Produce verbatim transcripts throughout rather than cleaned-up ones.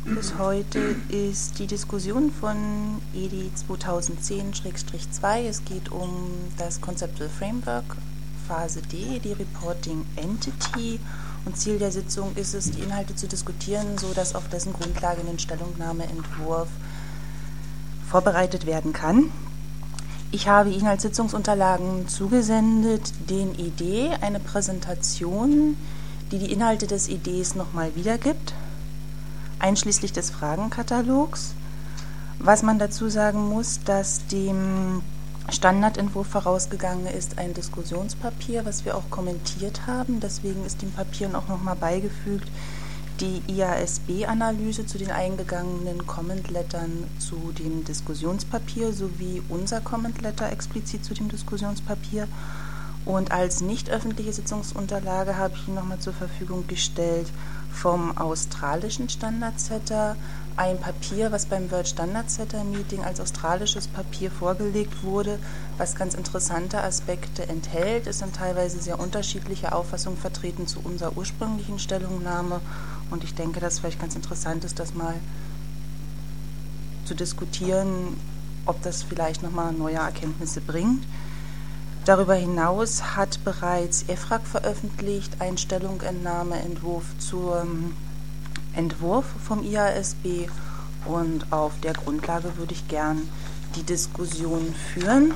bis heute ist die Diskussion von E D I zweitausendzehn zwei. Es geht um das Conceptual Framework Phase D, die Reporting Entity. Und Ziel der Sitzung ist es, die Inhalte zu diskutieren, sodass auf dessen Grundlage ein Stellungnahmeentwurf vorbereitet werden kann. Ich habe Ihnen als Sitzungsunterlagen zugesendet den I D, eine Präsentation, die die Inhalte des I Ds nochmal wiedergibt, einschließlich des Fragenkatalogs. Was man dazu sagen muss, dass dem Standardentwurf vorausgegangen ist ein Diskussionspapier, was wir auch kommentiert haben. Deswegen ist dem Papier auch nochmal beigefügt die I A S B-Analyse zu den eingegangenen Comment-Lettern zu dem Diskussionspapier sowie unser Comment-Letter explizit zu dem Diskussionspapier. Und als nicht öffentliche Sitzungsunterlage habe ich Ihnen nochmal zur Verfügung gestellt vom australischen Standard-Setter ein Papier, was beim World Standard-Setter-Meeting als australisches Papier vorgelegt wurde, was ganz interessante Aspekte enthält. Es sind teilweise sehr unterschiedliche Auffassungen vertreten zu unserer ursprünglichen Stellungnahme. Und ich denke, dass es vielleicht ganz interessant ist, das mal zu diskutieren, ob das vielleicht nochmal neue Erkenntnisse bringt. Darüber hinaus hat bereits E F R A G veröffentlicht einen Stellungentnahmeentwurf zum Entwurf vom I A S B und auf der Grundlage würde ich gern die Diskussion führen.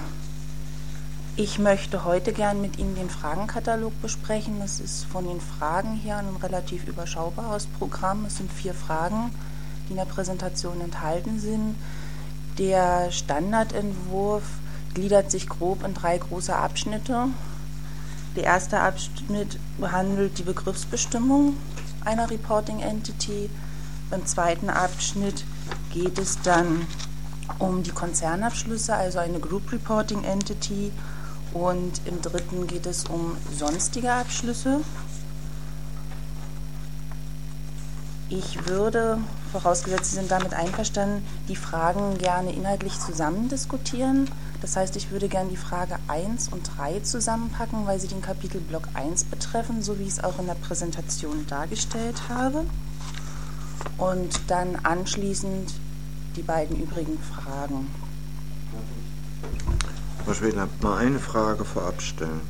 Ich möchte heute gern mit Ihnen den Fragenkatalog besprechen. Das ist von den Fragen her ein relativ überschaubares Programm. Es sind vier Fragen, die in der Präsentation enthalten sind. Der Standardentwurf gliedert sich grob in drei große Abschnitte. Der erste Abschnitt behandelt die Begriffsbestimmung einer Reporting Entity. Im zweiten Abschnitt geht es dann um die Konzernabschlüsse, also eine Group Reporting Entity. Und im dritten geht es um sonstige Abschlüsse. Ich würde, vorausgesetzt Sie sind damit einverstanden, die Fragen gerne inhaltlich zusammen diskutieren. Das heißt, ich würde gerne die Frage eins und drei zusammenpacken, weil sie den Kapitelblock eins betreffen, so wie ich es auch in der Präsentation dargestellt habe. Und dann anschließend die beiden übrigen Fragen. Frau Schwedler, mal eine Frage vorab stellen.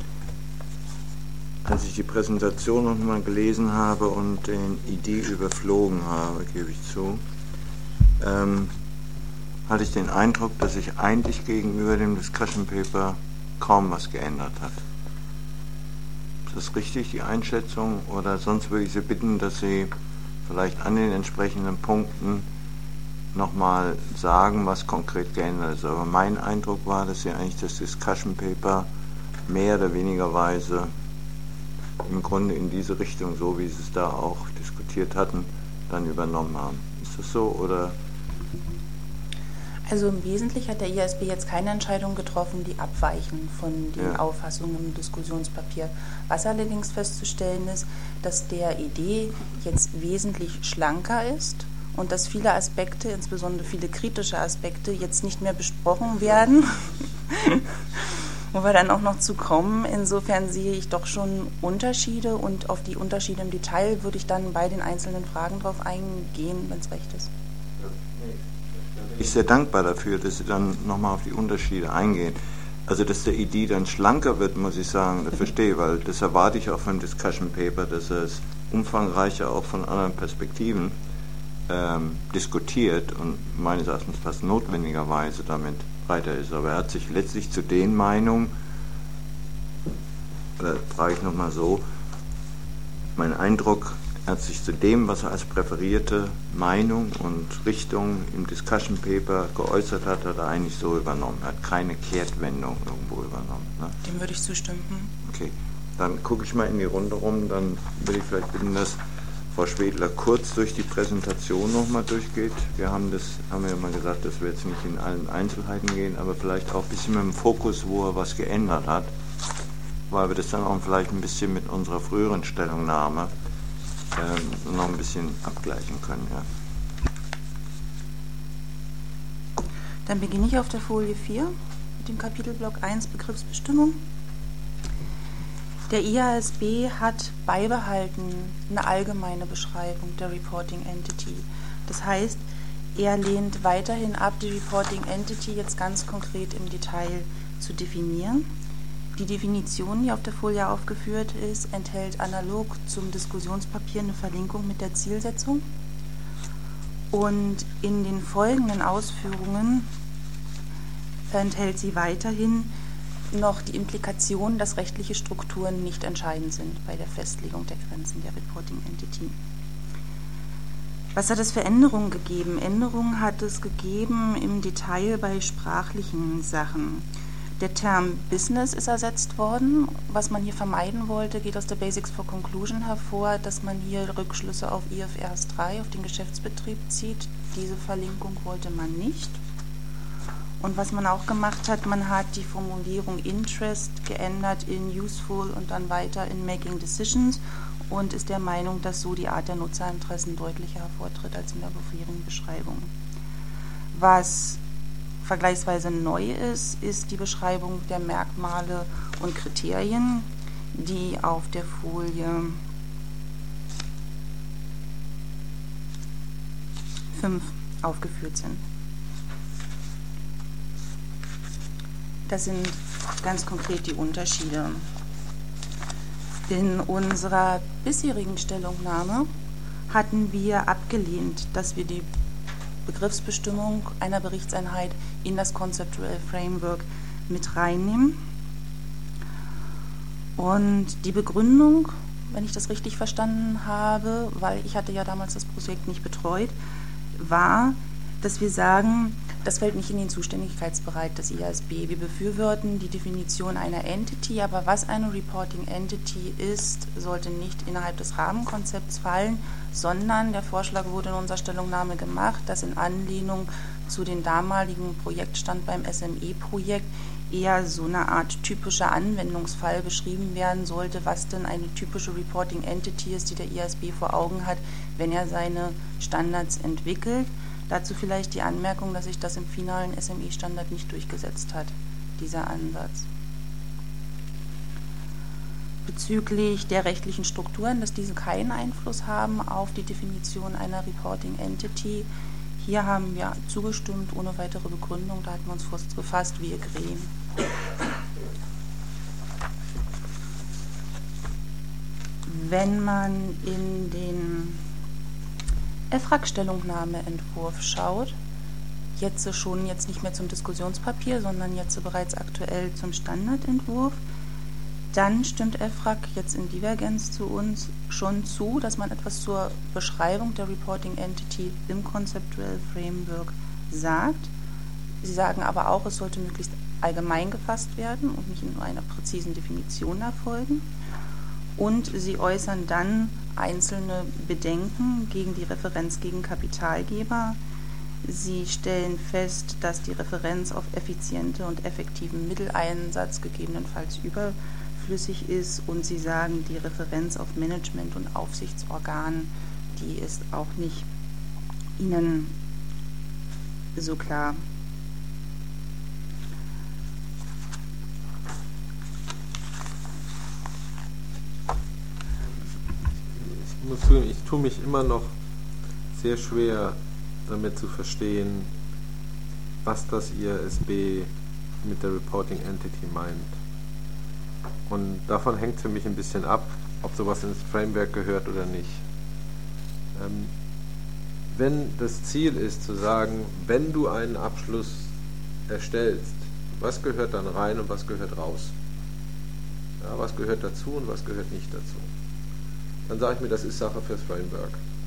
Als ich die Präsentation noch mal gelesen habe und den I D überflogen habe, gebe ich zu, ähm, hatte ich den Eindruck, dass sich eigentlich gegenüber dem Discussion Paper kaum was geändert hat. Ist das richtig, die Einschätzung? Oder sonst würde ich Sie bitten, dass Sie vielleicht an den entsprechenden Punkten nochmal sagen, was konkret geändert ist. Aber mein Eindruck war, dass Sie eigentlich das Discussion Paper mehr oder weniger Weise im Grunde in diese Richtung, so wie Sie es da auch diskutiert hatten, dann übernommen haben. Ist das so oder? Also im Wesentlichen hat der I A S B jetzt keine Entscheidung getroffen, die abweichen von den ja. Auffassungen im Diskussionspapier. Was allerdings festzustellen ist, dass der I D jetzt wesentlich schlanker ist und dass viele Aspekte, insbesondere viele kritische Aspekte, jetzt nicht mehr besprochen werden, wo wir dann auch noch zu kommen. Insofern sehe ich doch schon Unterschiede und auf die Unterschiede im Detail würde ich dann bei den einzelnen Fragen drauf eingehen, wenn es recht ist. Ich bin sehr dankbar dafür, dass Sie dann nochmal auf die Unterschiede eingehen. Also, dass der I D dann schlanker wird, muss ich sagen, das verstehe, weil das erwarte ich auch vom Discussion Paper, dass er es umfangreicher auch von anderen Perspektiven ähm, diskutiert und meines Erachtens fast notwendigerweise damit breiter ist. Aber er hat sich letztlich zu den Meinungen, oder frage ich nochmal so, mein Eindruck, er hat sich zu dem, was er als präferierte Meinung und Richtung im Discussion Paper geäußert hat, hat er eigentlich so übernommen. Er hat keine Kehrtwendung irgendwo übernommen. Ne? Dem würde ich zustimmen. Okay, dann gucke ich mal in die Runde rum, dann würde ich vielleicht bitten, dass Frau Schwedler kurz durch die Präsentation nochmal durchgeht. Wir haben das, haben ja mal gesagt, dass wir jetzt nicht in allen Einzelheiten gehen, aber vielleicht auch ein bisschen mit dem Fokus, wo er was geändert hat, weil wir das dann auch vielleicht ein bisschen mit unserer früheren Stellungnahme ähm, noch ein bisschen abgleichen können. Ja. Dann beginne ich auf der Folie vier mit dem Kapitelblock eins Begriffsbestimmung. Der I A S B hat beibehalten eine allgemeine Beschreibung der Reporting Entity. Das heißt, er lehnt weiterhin ab, die Reporting Entity jetzt ganz konkret im Detail zu definieren. Die Definition, die auf der Folie aufgeführt ist, enthält analog zum Diskussionspapier eine Verlinkung mit der Zielsetzung. Und in den folgenden Ausführungen enthält sie weiterhin noch die Implikation, dass rechtliche Strukturen nicht entscheidend sind bei der Festlegung der Grenzen der Reporting Entity. Was hat es für Änderungen gegeben? Änderungen hat es gegeben im Detail bei sprachlichen Sachen. Der Term Business ist ersetzt worden. Was man hier vermeiden wollte, geht aus der Basics for Conclusion hervor, dass man hier Rückschlüsse auf I F R S drei, auf den Geschäftsbetrieb zieht. Diese Verlinkung wollte man nicht. Und was man auch gemacht hat, man hat die Formulierung Interest geändert in Useful und dann weiter in Making Decisions und ist der Meinung, dass so die Art der Nutzerinteressen deutlicher hervortritt als in der vorherigen Beschreibung. Was vergleichsweise neu ist, ist die Beschreibung der Merkmale und Kriterien, die auf der Folie fünf aufgeführt sind. Das sind ganz konkret die Unterschiede. In unserer bisherigen Stellungnahme hatten wir abgelehnt, dass wir die Begriffsbestimmung einer Berichtseinheit in das Conceptual Framework mit reinnehmen. Und die Begründung, wenn ich das richtig verstanden habe, weil ich hatte ja damals das Projekt nicht betreut, war, dass wir sagen, das fällt nicht in den Zuständigkeitsbereich des I A S B. Wir befürworten die Definition einer Entity, aber was eine Reporting Entity ist, sollte nicht innerhalb des Rahmenkonzepts fallen, sondern der Vorschlag wurde in unserer Stellungnahme gemacht, dass in Anlehnung zu dem damaligen Projektstand beim S M E-Projekt eher so eine Art typischer Anwendungsfall beschrieben werden sollte, was denn eine typische Reporting Entity ist, die der I A S B vor Augen hat, wenn er seine Standards entwickelt. Dazu vielleicht die Anmerkung, dass sich das im finalen S M E-Standard nicht durchgesetzt hat, dieser Ansatz. Bezüglich der rechtlichen Strukturen, dass diese keinen Einfluss haben auf die Definition einer Reporting Entity, hier haben wir zugestimmt, ohne weitere Begründung, da hatten wir uns gefasst, wir agree. Wenn man in den E F R A G-Stellungnahmeentwurf schaut, jetzt schon jetzt nicht mehr zum Diskussionspapier, sondern jetzt bereits aktuell zum Standardentwurf, dann stimmt E F R A G jetzt in Divergenz zu uns schon zu, dass man etwas zur Beschreibung der Reporting Entity im Conceptual Framework sagt. Sie sagen aber auch, es sollte möglichst allgemein gefasst werden und nicht in nur einer präzisen Definition erfolgen. Und sie äußern dann einzelne Bedenken gegen die Referenz gegen Kapitalgeber. Sie stellen fest, dass die Referenz auf effiziente und effektiven Mitteleinsatz gegebenenfalls überflüssig ist und sie sagen, die Referenz auf Management- und Aufsichtsorgan, die ist auch nicht ihnen so klar. Ich tue mich immer noch sehr schwer damit zu verstehen, was das I A S B mit der Reporting Entity meint. Und davon hängt für mich ein bisschen ab, ob sowas ins Framework gehört oder nicht. Ähm, wenn das Ziel ist zu sagen, wenn du einen Abschluss erstellst, was gehört dann rein und was gehört raus? Ja, was gehört dazu und was gehört nicht dazu? Dann sage ich mir, das ist Sache fürs Framework.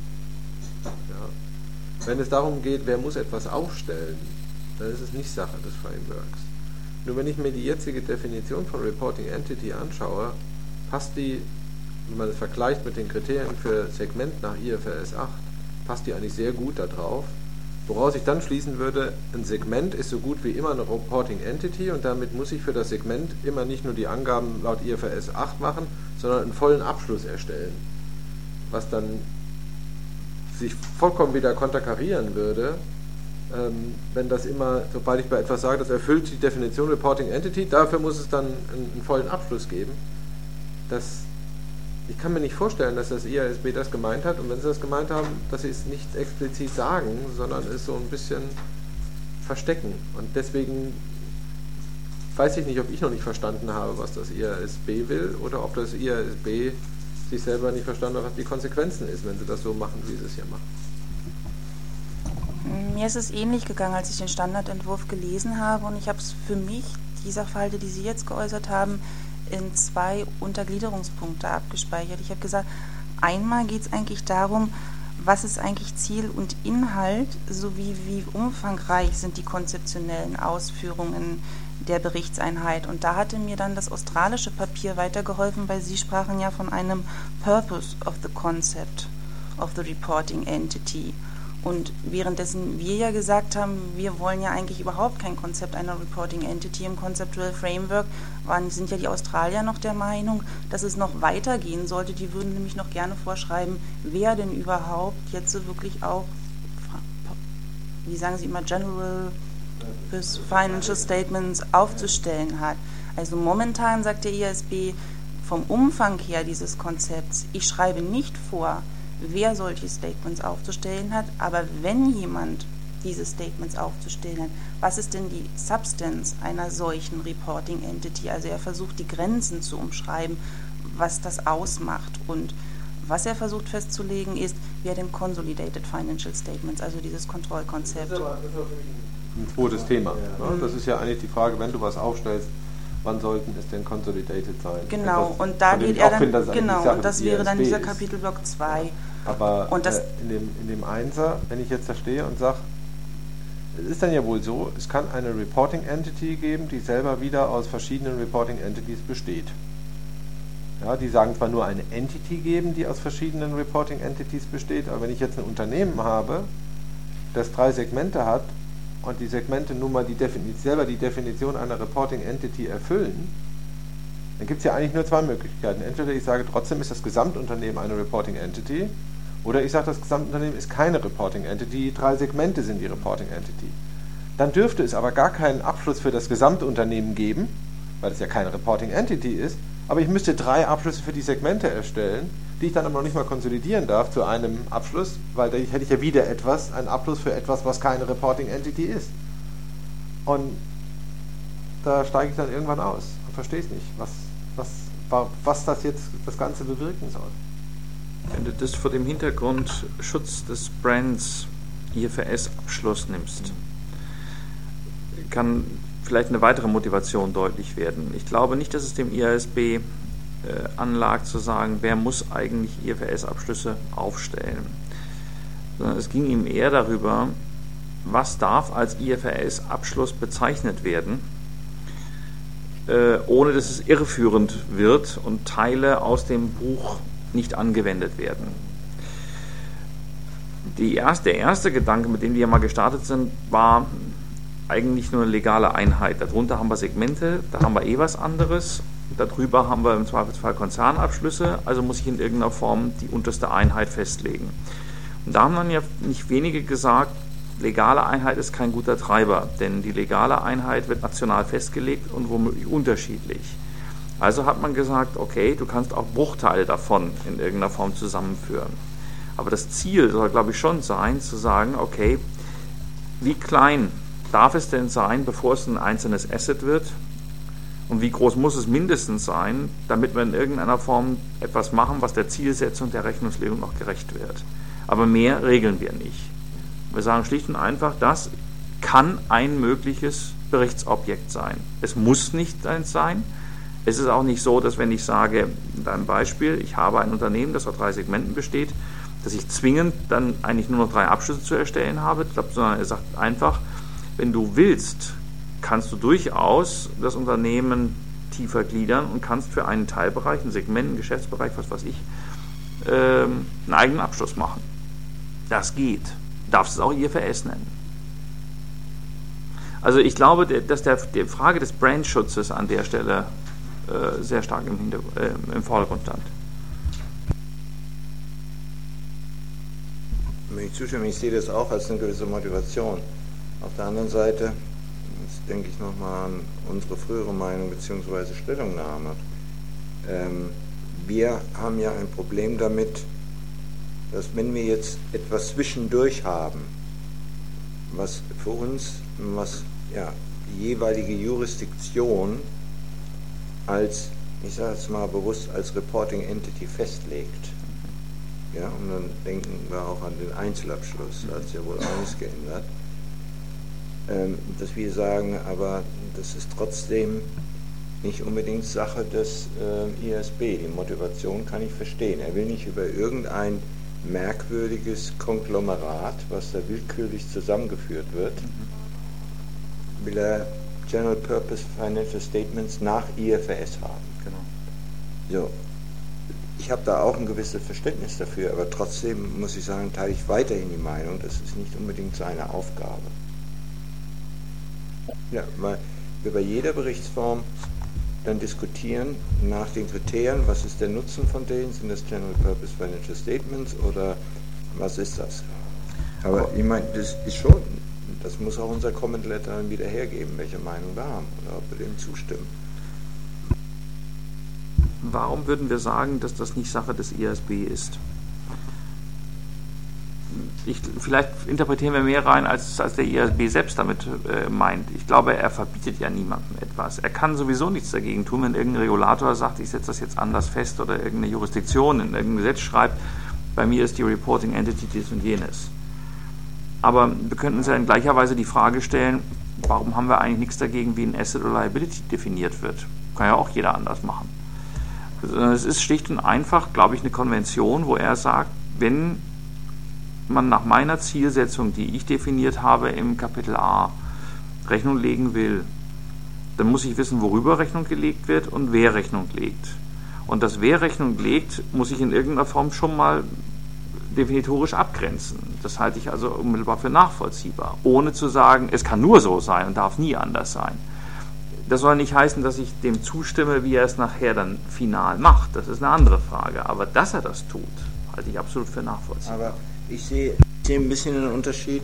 Ja. Wenn es darum geht, wer muss etwas aufstellen, dann ist es nicht Sache des Frameworks. Nur wenn ich mir die jetzige Definition von Reporting Entity anschaue, passt die, wenn man es vergleicht mit den Kriterien für Segment nach I F R S acht, passt die eigentlich sehr gut da drauf. Woraus ich dann schließen würde, ein Segment ist so gut wie immer eine Reporting Entity und damit muss ich für das Segment immer nicht nur die Angaben laut I F R S acht machen, sondern einen vollen Abschluss erstellen. Was dann sich vollkommen wieder konterkarieren würde, ähm, wenn das immer, sobald ich bei etwas sage, das erfüllt die Definition Reporting Entity, dafür muss es dann einen, einen vollen Abschluss geben. dass ich kann mir nicht vorstellen, dass das I A S B das gemeint hat, und wenn sie das gemeint haben, dass sie es nicht explizit sagen, sondern es so ein bisschen verstecken. Und deswegen weiß ich nicht, ob ich noch nicht verstanden habe, was das I A S B will, oder ob das I A S B sich selber nicht verstanden hat, was die Konsequenzen ist, wenn sie das so machen, wie sie es hier machen. Mir ist es ähnlich gegangen, als ich den Standardentwurf gelesen habe, und ich habe es für mich, die Sachverhalte, die Sie jetzt geäußert haben, in zwei Untergliederungspunkte abgespeichert. Ich habe gesagt, einmal geht es eigentlich darum, was ist eigentlich Ziel und Inhalt, sowie wie umfangreich sind die konzeptionellen Ausführungen der Berichtseinheit. Und da hatte mir dann das australische Papier weitergeholfen, weil Sie sprachen ja von einem Purpose of the Concept of the Reporting Entity. Und währenddessen wir ja gesagt haben, wir wollen ja eigentlich überhaupt kein Konzept einer Reporting Entity im Conceptual Framework, waren, sind ja die Australier noch der Meinung, dass es noch weitergehen sollte. Die würden nämlich noch gerne vorschreiben, wer denn überhaupt jetzt so wirklich auch, wie sagen Sie immer, General bis Financial Statements aufzustellen hat. Also momentan sagt der I A S B vom Umfang her dieses Konzepts, ich schreibe nicht vor, wer solche Statements aufzustellen hat, aber wenn jemand diese Statements aufzustellen hat, was ist denn die Substance einer solchen Reporting Entity? Also er versucht, die Grenzen zu umschreiben, was das ausmacht, und was er versucht festzulegen ist, wer denn Consolidated Financial Statements, also dieses Kontrollkonzept. Das ist aber, das ist aber ein zweites Thema. Ne? Das ist ja eigentlich die Frage, wenn du was aufstellst, wann sollten es denn consolidated sein? Genau, das, und da geht er dann, finde, genau, und das wäre dann dieser Kapitelblock zwei. Aber und das, äh, in, dem, in dem Einser, wenn ich jetzt da stehe und sage, es ist dann ja wohl so, es kann eine Reporting Entity geben, die selber wieder aus verschiedenen Reporting Entities besteht. Ja, die sagen zwar nur eine Entity geben, die aus verschiedenen Reporting Entities besteht, aber wenn ich jetzt ein Unternehmen habe, das drei Segmente hat und die Segmente nun mal die Definition, selber die Definition einer Reporting Entity erfüllen, dann gibt es ja eigentlich nur zwei Möglichkeiten. Entweder ich sage, trotzdem ist das Gesamtunternehmen eine Reporting Entity, oder ich sage, das Gesamtunternehmen ist keine Reporting Entity, drei Segmente sind die Reporting Entity. Dann dürfte es aber gar keinen Abschluss für das Gesamtunternehmen geben, weil es ja keine Reporting Entity ist, aber ich müsste drei Abschlüsse für die Segmente erstellen, die ich dann aber noch nicht mal konsolidieren darf zu einem Abschluss, weil da hätte ich ja wieder etwas, einen Abschluss für etwas, was keine Reporting Entity ist. Und da steige ich dann irgendwann aus und verstehe es nicht, was, was, was das jetzt das Ganze bewirken soll. Wenn du das vor dem Hintergrund Schutz des Brands I F R S-Abschluss nimmst, kann vielleicht eine weitere Motivation deutlich werden. Ich glaube nicht, dass es dem I A S B äh, anlag zu sagen, wer muss eigentlich I F R S-Abschlüsse aufstellen, sondern es ging ihm eher darüber, was darf als I F R S-Abschluss bezeichnet werden, äh, ohne dass es irreführend wird und Teile aus dem Buch nicht angewendet werden. Die erste, der erste Gedanke, mit dem wir mal gestartet sind, war eigentlich nur eine legale Einheit. Darunter haben wir Segmente, da haben wir eh was anderes. Darüber haben wir im Zweifelsfall Konzernabschlüsse, also muss ich in irgendeiner Form die unterste Einheit festlegen. Und da haben dann ja nicht wenige gesagt, legale Einheit ist kein guter Treiber, denn die legale Einheit wird national festgelegt und womöglich unterschiedlich. Also hat man gesagt, okay, du kannst auch Bruchteile davon in irgendeiner Form zusammenführen. Aber das Ziel soll, glaube ich, schon sein, zu sagen, okay, wie klein darf es denn sein, bevor es ein einzelnes Asset wird? Und wie groß muss es mindestens sein, damit wir in irgendeiner Form etwas machen, was der Zielsetzung der Rechnungslegung noch gerecht wird? Aber mehr regeln wir nicht. Wir sagen schlicht und einfach, das kann ein mögliches Berichtsobjekt sein. Es muss nicht eins sein. Es ist auch nicht so, dass wenn ich sage, in deinem Beispiel, ich habe ein Unternehmen, das aus drei Segmenten besteht, dass ich zwingend dann eigentlich nur noch drei Abschlüsse zu erstellen habe, sondern er sagt einfach, wenn du willst, kannst du durchaus das Unternehmen tiefer gliedern und kannst für einen Teilbereich, einen Segment, einen Geschäftsbereich, was weiß ich, ähm, einen eigenen Abschluss machen. Das geht. Du darfst es auch I F R S nennen. Also ich glaube, dass der, die Frage des Brandschutzes an der Stelle äh, sehr stark im, Hinter, äh, im Vordergrund stand. Wenn ich zustimme, ich sehe das auch als eine gewisse Motivation. Auf der anderen Seite, jetzt denke ich nochmal an unsere frühere Meinung bzw. Stellungnahme. Ähm, wir haben ja ein Problem damit, dass wenn wir jetzt etwas zwischendurch haben, was für uns, was ja, die jeweilige Jurisdiktion als, ich sage es mal bewusst, als Reporting Entity festlegt. Ja, und dann denken wir auch an den Einzelabschluss, da hat sich ja wohl eines geändert. Ähm, dass wir sagen, aber das ist trotzdem nicht unbedingt Sache des äh, I A S B. Die Motivation kann ich verstehen. Er will nicht über irgendein merkwürdiges Konglomerat, was da willkürlich zusammengeführt wird, mhm. will er General Purpose Financial Statements nach I F R S haben. Genau. So. Ich habe da auch ein gewisses Verständnis dafür, aber trotzdem muss ich sagen, teile ich weiterhin die Meinung, das ist nicht unbedingt seine Aufgabe. Ja, weil wir bei jeder Berichtsform dann diskutieren nach den Kriterien, was ist der Nutzen von denen, sind das General Purpose Financial Statements oder was ist das? Aber ich meine, das ist schon, das muss auch unser Comment Letter dann wieder hergeben, welche Meinung wir haben oder ob wir dem zustimmen. Warum würden wir sagen, dass das nicht Sache des I A S B ist? Ich, vielleicht interpretieren wir mehr rein, als, als der I A S B selbst damit äh, meint. Ich glaube, er verbietet ja niemandem etwas. Er kann sowieso nichts dagegen tun, wenn irgendein Regulator sagt, ich setze das jetzt anders fest oder irgendeine Jurisdiktion in irgendein Gesetz schreibt, bei mir ist die Reporting Entity dies und jenes. Aber wir könnten uns ja in gleicher Weise die Frage stellen, warum haben wir eigentlich nichts dagegen, wie ein Asset oder Liability definiert wird? Kann ja auch jeder anders machen. Es ist schlicht und einfach, glaube ich, eine Konvention, wo er sagt, wenn man nach meiner Zielsetzung, die ich definiert habe im Kapitel A, Rechnung legen will, dann muss ich wissen, worüber Rechnung gelegt wird und wer Rechnung legt. Und das wer Rechnung legt, muss ich in irgendeiner Form schon mal definitorisch abgrenzen. Das halte ich also unmittelbar für nachvollziehbar, ohne zu sagen, es kann nur so sein und darf nie anders sein. Das soll nicht heißen, dass ich dem zustimme, wie er es nachher dann final macht. Das ist eine andere Frage. Aber dass er das tut, halte ich absolut für nachvollziehbar. Aber ich sehe, ich sehe ein bisschen einen Unterschied,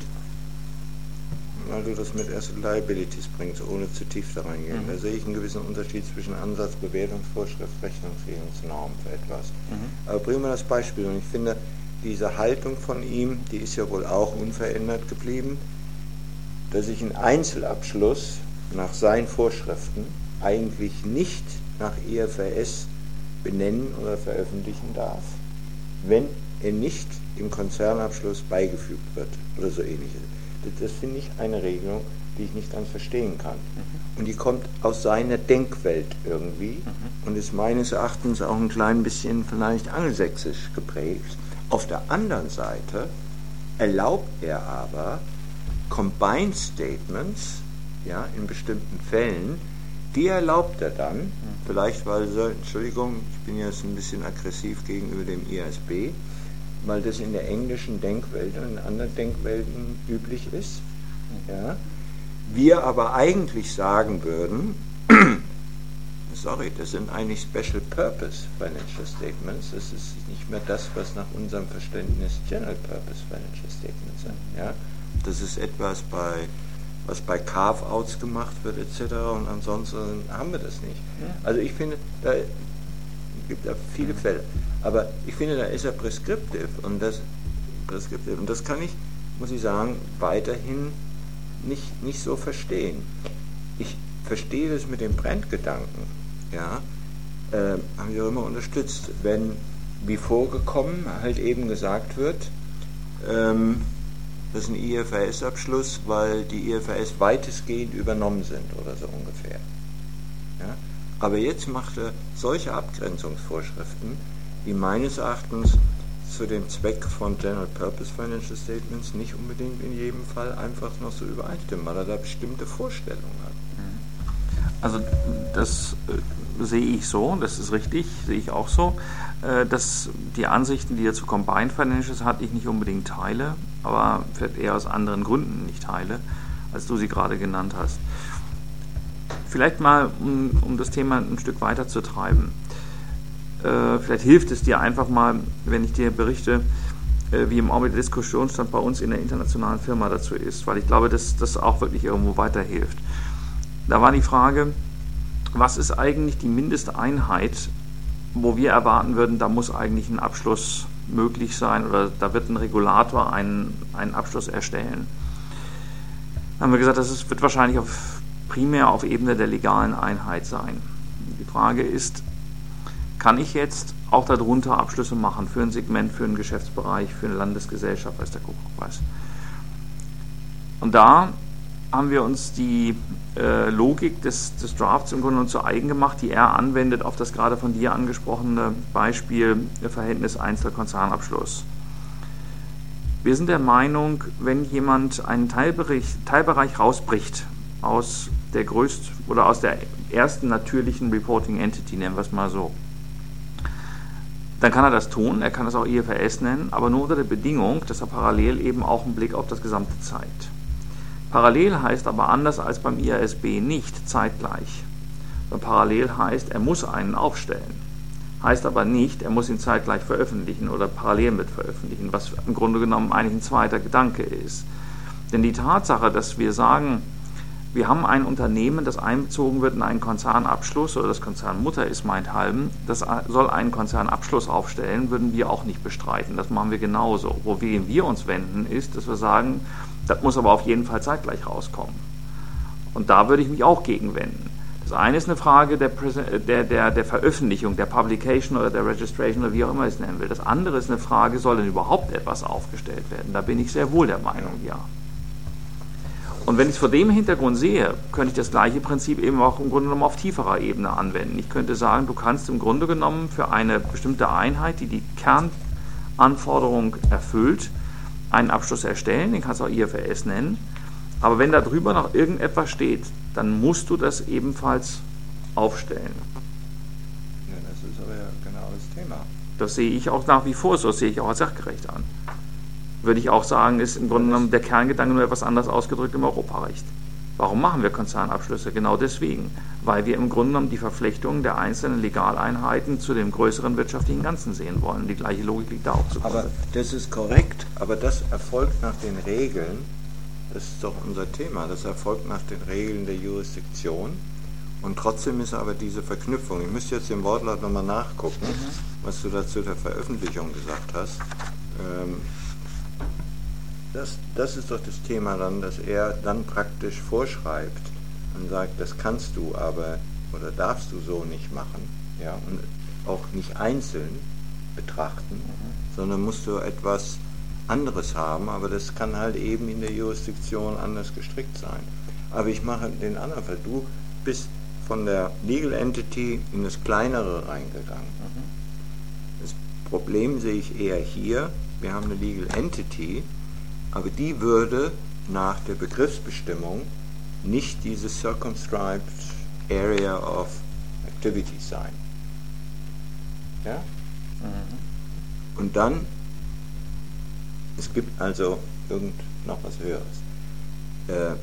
weil du das mit Asset Liabilities bringst, ohne zu tief da reingehen. Mhm. Da sehe ich einen gewissen Unterschied zwischen Ansatz, Bewertungsvorschrift, Rechnungslegungsnorm für etwas. Mhm. Aber bringen wir das Beispiel. Und ich finde, diese Haltung von ihm, die ist ja wohl auch unverändert geblieben, dass ich einen Einzelabschluss nach seinen Vorschriften eigentlich nicht nach I F R S benennen oder veröffentlichen darf, wenn er nicht im Konzernabschluss beigefügt wird oder so ähnliches. Das, das finde ich eine Regelung, die ich nicht ganz verstehen kann. Mhm. Und die kommt aus seiner Denkwelt irgendwie mhm. und ist meines Erachtens auch ein klein bisschen vielleicht angelsächsisch geprägt. Auf der anderen Seite erlaubt er aber Combined Statements, ja, in bestimmten Fällen, die erlaubt er dann, mhm. vielleicht weil, Entschuldigung, ich bin jetzt ein bisschen aggressiv gegenüber dem I A S B, weil das in der englischen Denkwelt und in anderen Denkwelten üblich ist. Mhm. Ja. Wir aber eigentlich sagen würden, sorry, das sind eigentlich Special Purpose Financial Statements, das ist nicht mehr das, was nach unserem Verständnis General Purpose Financial Statements sind. Ja. Das ist etwas bei was bei Carve-outs gemacht wird et cetera. Und ansonsten haben wir das nicht. Also ich finde, da gibt es viele Fälle, aber ich finde, da ist er prescriptive und das prescriptive und das kann ich, muss ich sagen, weiterhin nicht, nicht so verstehen. Ich verstehe das mit dem Brandgedanken, ja, äh, haben wir immer unterstützt, wenn, wie vorgekommen, halt eben gesagt wird, ähm, das ist ein I F R S-Abschluss, weil die I F R S weitestgehend übernommen sind oder so ungefähr. Ja? Aber jetzt macht er solche Abgrenzungsvorschriften, die meines Erachtens zu dem Zweck von General Purpose Financial Statements nicht unbedingt in jedem Fall einfach noch so übereinstimmen, weil er da bestimmte Vorstellungen hat. Also das äh, sehe ich so, das ist richtig, sehe ich auch so, äh, dass die Ansichten, die er zu Combined Financials hat, ich nicht unbedingt teile, aber vielleicht eher aus anderen Gründen nicht teile, als du sie gerade genannt hast. Vielleicht mal, um, um das Thema ein Stück weiter zu treiben. Äh, vielleicht hilft es dir einfach mal, wenn ich dir berichte, äh, wie im Augenblick der Diskussionsstand bei uns in der internationalen Firma dazu ist, weil ich glaube, dass das auch wirklich irgendwo weiterhilft. Da war die Frage, was ist eigentlich die Mindesteinheit wo wir erwarten würden, da muss eigentlich ein Abschluss möglich sein oder da wird ein Regulator einen, einen Abschluss erstellen. Dann haben wir gesagt, das ist, wird wahrscheinlich auf, primär auf Ebene der legalen Einheit sein. Die Frage ist, kann ich jetzt auch darunter Abschlüsse machen für ein Segment, für einen Geschäftsbereich, für eine Landesgesellschaft, weiß der Kuckuck was. Und da haben wir uns die äh, Logik des, des Drafts im Grunde genommen zu eigen gemacht, die er anwendet auf das gerade von dir angesprochene Beispiel Verhältnis Einzelkonzernabschluss. Wir sind der Meinung, wenn jemand einen Teilbereich, Teilbereich rausbricht aus der größten oder aus der ersten natürlichen Reporting Entity, nennen wir es mal so, dann kann er das tun, er kann es auch I F R S nennen, aber nur unter der Bedingung, dass er parallel eben auch einen Blick auf das Gesamte zeigt. Parallel heißt aber anders als beim I A S B nicht zeitgleich. Parallel heißt, er muss einen aufstellen. Heißt aber nicht, er muss ihn zeitgleich veröffentlichen oder parallel mit veröffentlichen, was im Grunde genommen eigentlich ein zweiter Gedanke ist. Denn die Tatsache, dass wir sagen, wir haben ein Unternehmen, das einbezogen wird in einen Konzernabschluss oder das Konzernmutter ist meinethalben, das soll einen Konzernabschluss aufstellen, würden wir auch nicht bestreiten. Das machen wir genauso. Wogegen wir uns wenden, ist, dass wir sagen, das muss aber auf jeden Fall zeitgleich rauskommen. Und da würde ich mich auch gegen wenden. Das eine ist eine Frage der, der, der, der Veröffentlichung, der Publication oder der Registration oder wie auch immer ich es nennen will. Das andere ist eine Frage, soll denn überhaupt etwas aufgestellt werden? Da bin ich sehr wohl der Meinung, ja. Und wenn ich es vor dem Hintergrund sehe, könnte ich das gleiche Prinzip eben auch im Grunde genommen auf tieferer Ebene anwenden. Ich könnte sagen, du kannst im Grunde genommen für eine bestimmte Einheit, die die Kernanforderung erfüllt, einen Abschluss erstellen, den kannst du auch I F R S nennen, aber wenn da drüber noch irgendetwas steht, dann musst du das ebenfalls aufstellen. Ja, das ist aber ja genau das Thema. Das sehe ich auch nach wie vor, so sehe ich auch als sachgerecht an. Würde ich auch sagen, ist im Grunde genommen der Kerngedanke nur etwas anders ausgedrückt im Europarecht. Warum machen wir Konzernabschlüsse? Genau deswegen, weil wir im Grunde genommen die Verflechtung der einzelnen Legaleinheiten zu dem größeren wirtschaftlichen Ganzen sehen wollen. Die gleiche Logik liegt da auch zugrunde. Aber das ist korrekt, aber das erfolgt nach den Regeln, das ist doch unser Thema, das erfolgt nach den Regeln der Jurisdiktion und trotzdem ist aber diese Verknüpfung, ich müsste jetzt den Wortlaut nochmal nachgucken, mhm. was du dazu der Veröffentlichung gesagt hast. Ähm, Das, das ist doch das Thema dann, dass er dann praktisch vorschreibt und sagt, das kannst du aber oder darfst du so nicht machen, ja, und auch nicht einzeln betrachten, mhm. sondern musst du etwas anderes haben, aber das kann halt eben in der Jurisdiktion anders gestrickt sein. Aber ich mache den anderen Fall, du bist von der Legal Entity in das Kleinere reingegangen. Mhm. Das Problem sehe ich eher hier, wir haben eine Legal Entity, aber die würde nach der Begriffsbestimmung nicht diese circumscribed area of activity sein. Ja? Mhm. Und dann, es gibt also irgend noch was Höheres. Äh,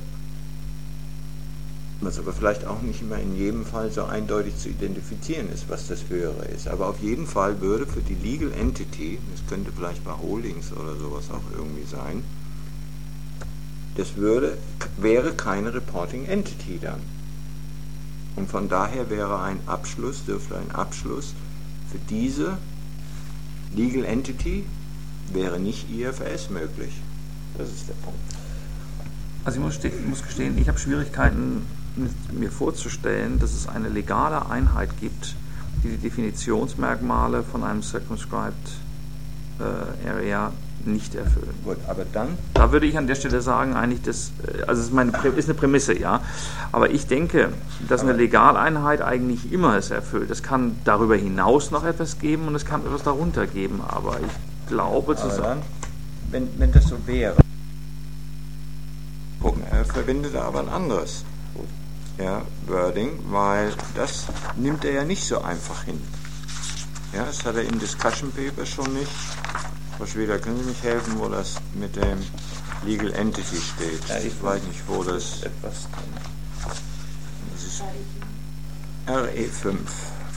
was aber vielleicht auch nicht immer in jedem Fall so eindeutig zu identifizieren ist, was das Höhere ist. Aber auf jeden Fall würde für die Legal Entity, das könnte vielleicht bei Holdings oder sowas auch irgendwie sein, das würde, wäre keine Reporting Entity dann. Und von daher wäre ein Abschluss, dürfte ein Abschluss für diese Legal Entity wäre nicht I F R S möglich. Das ist der Punkt. Also ich muss, ich muss gestehen, ich habe Schwierigkeiten mir vorzustellen, dass es eine legale Einheit gibt, die die Definitionsmerkmale von einem Circumscribed äh, Area nicht erfüllen. Gut, aber dann? Da würde ich an der Stelle sagen, eigentlich das, also es ist, meine, ist eine Prämisse, ja, aber ich denke, dass aber eine Legaleinheit eigentlich immer es erfüllt. Es kann darüber hinaus noch etwas geben und es kann etwas darunter geben, aber ich glaube zu sagen... Wenn, wenn das so wäre, gucken, er verwendet aber ein anderes ja, Wording, weil das nimmt er ja nicht so einfach hin. Ja, das hat er im Discussion Paper schon nicht. Frau Schweder, können Sie mich helfen, wo das mit dem Legal Entity steht? Ja, ich weiß nicht, wo das... Etwas das ist R E fünf.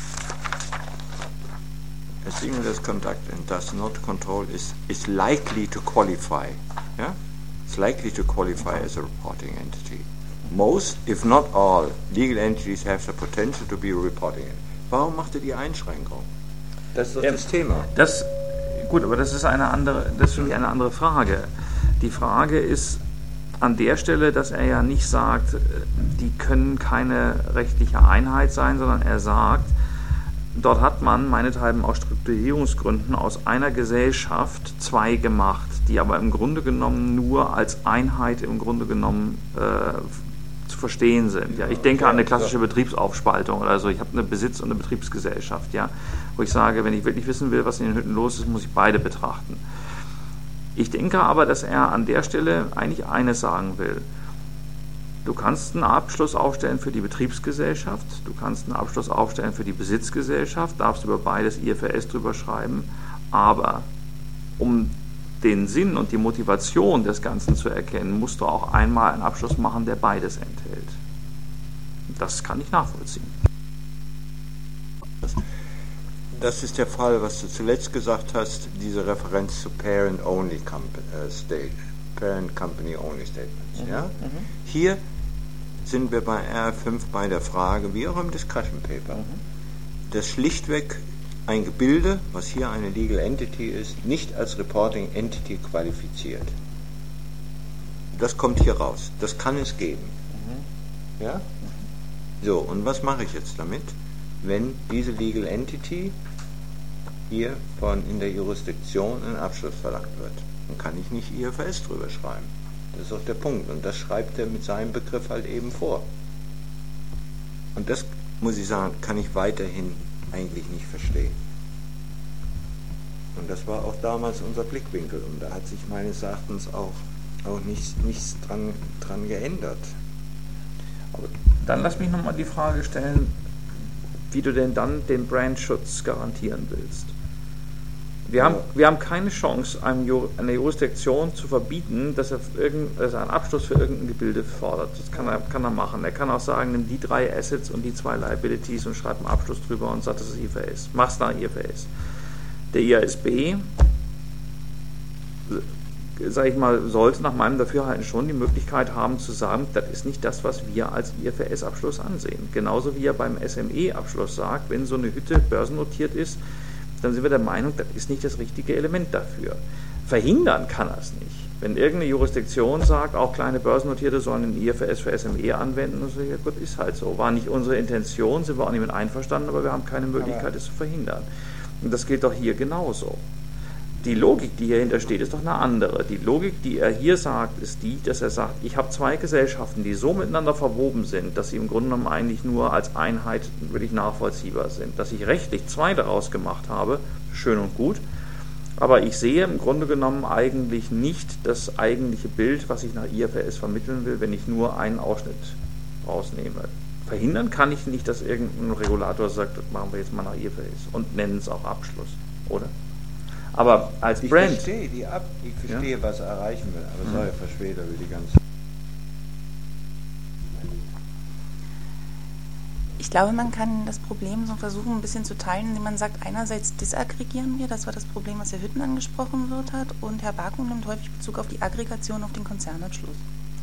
A single does conduct and does not control is, is likely to qualify. Yeah? It's likely to qualify as a reporting entity. Most, if not all, legal entities have the potential to be a reporting entity. Warum macht er die Einschränkung? Das ist doch Ähm, das Thema. Das, gut, aber das ist eine andere, das ist für mich eine andere Frage. Die Frage ist an der Stelle, dass er ja nicht sagt, die können keine rechtliche Einheit sein, sondern er sagt, dort hat man meinethalben aus Strukturierungsgründen aus einer Gesellschaft zwei gemacht, die aber im Grunde genommen nur als Einheit im Grunde genommen äh, zu verstehen sind. Ja, ich denke an eine klassische Betriebsaufspaltung oder so. Ich habe eine Besitz- und eine Betriebsgesellschaft, ja, wo ich sage, wenn ich wirklich wissen will, was in den Hütten los ist, muss ich beide betrachten. Ich denke aber, dass er an der Stelle eigentlich eines sagen will. Du kannst einen Abschluss aufstellen für die Betriebsgesellschaft, du kannst einen Abschluss aufstellen für die Besitzgesellschaft, darfst über beides I F R S drüber schreiben, aber um den Sinn und die Motivation des Ganzen zu erkennen, musst du auch einmal einen Abschluss machen, der beides enthält. Das kann ich nachvollziehen. Das ist der Fall, was du zuletzt gesagt hast, diese Referenz zu Parent-Only Company, äh, State, Parent Company Only Statements. Mhm. Ja? Mhm. Hier sind wir bei R F fünf bei der Frage, wie auch im Discussion Paper, Mhm. dass schlichtweg ein Gebilde, was hier eine Legal Entity ist, nicht als Reporting Entity qualifiziert. Das kommt hier raus. Das kann es geben. Mhm. Ja? So, und was mache ich jetzt damit, wenn diese Legal Entity hier von in der Jurisdiktion ein Abschluss verlangt wird? Dann kann ich nicht I F R S drüber schreiben. Das ist auch der Punkt. Und das schreibt er mit seinem Begriff halt eben vor. Und das, muss ich sagen, kann ich weiterhin eigentlich nicht verstehen. Und das war auch damals unser Blickwinkel. Und da hat sich meines Erachtens auch, auch nichts, nichts dran, dran geändert. Aber dann lass mich nochmal die Frage stellen, wie du denn dann den Brandschutz garantieren willst. Wir haben, wir haben keine Chance, einem Jur, einer Jurisdiktion zu verbieten, dass er, irgend, dass er einen Abschluss für irgendein Gebilde fordert. Das kann er, kann er machen. Er kann auch sagen, nimm die drei Assets und die zwei Liabilities und schreib einen Abschluss drüber und sagt, das ist I F R S. Mach's nach I F R S. Der I A S B, sage ich mal, sollte nach meinem Dafürhalten schon die Möglichkeit haben zu sagen, das ist nicht das, was wir als I F R S-Abschluss ansehen. Genauso wie er beim S M E-Abschluss sagt, wenn so eine Hütte börsennotiert ist, dann sind wir der Meinung, das ist nicht das richtige Element dafür. Verhindern kann er es nicht. Wenn irgendeine Jurisdiktion sagt, auch kleine Börsennotierte sollen den I F R S für S M E anwenden, dann sage ich, ja gut, ist halt so. War nicht unsere Intention, sind wir auch nicht mit einverstanden, aber wir haben keine Möglichkeit, es zu verhindern. Und das gilt doch hier genauso. Die Logik, die hier hintersteht, ist doch eine andere. Die Logik, die er hier sagt, ist die, dass er sagt, ich habe zwei Gesellschaften, die so miteinander verwoben sind, dass sie im Grunde genommen eigentlich nur als Einheit wirklich nachvollziehbar sind. Dass ich rechtlich zwei daraus gemacht habe, schön und gut, aber ich sehe im Grunde genommen eigentlich nicht das eigentliche Bild, was ich nach I F R S vermitteln will, wenn ich nur einen Ausschnitt rausnehme. Verhindern kann ich nicht, dass irgendein Regulator sagt, das machen wir jetzt mal nach I F R S und nennen es auch Abschluss, oder? Aber als ich Brand... Verstehe die ab, ich verstehe, ja, was er erreichen will, aber mhm. sei verschweder will die ganze... Ich glaube, man kann das Problem so versuchen, ein bisschen zu teilen, indem man sagt, einerseits disaggregieren wir, das war das Problem, was Herr Hütten angesprochen wird hat, und Herr Baku nimmt häufig Bezug auf die Aggregation auf den Konzernabschluss.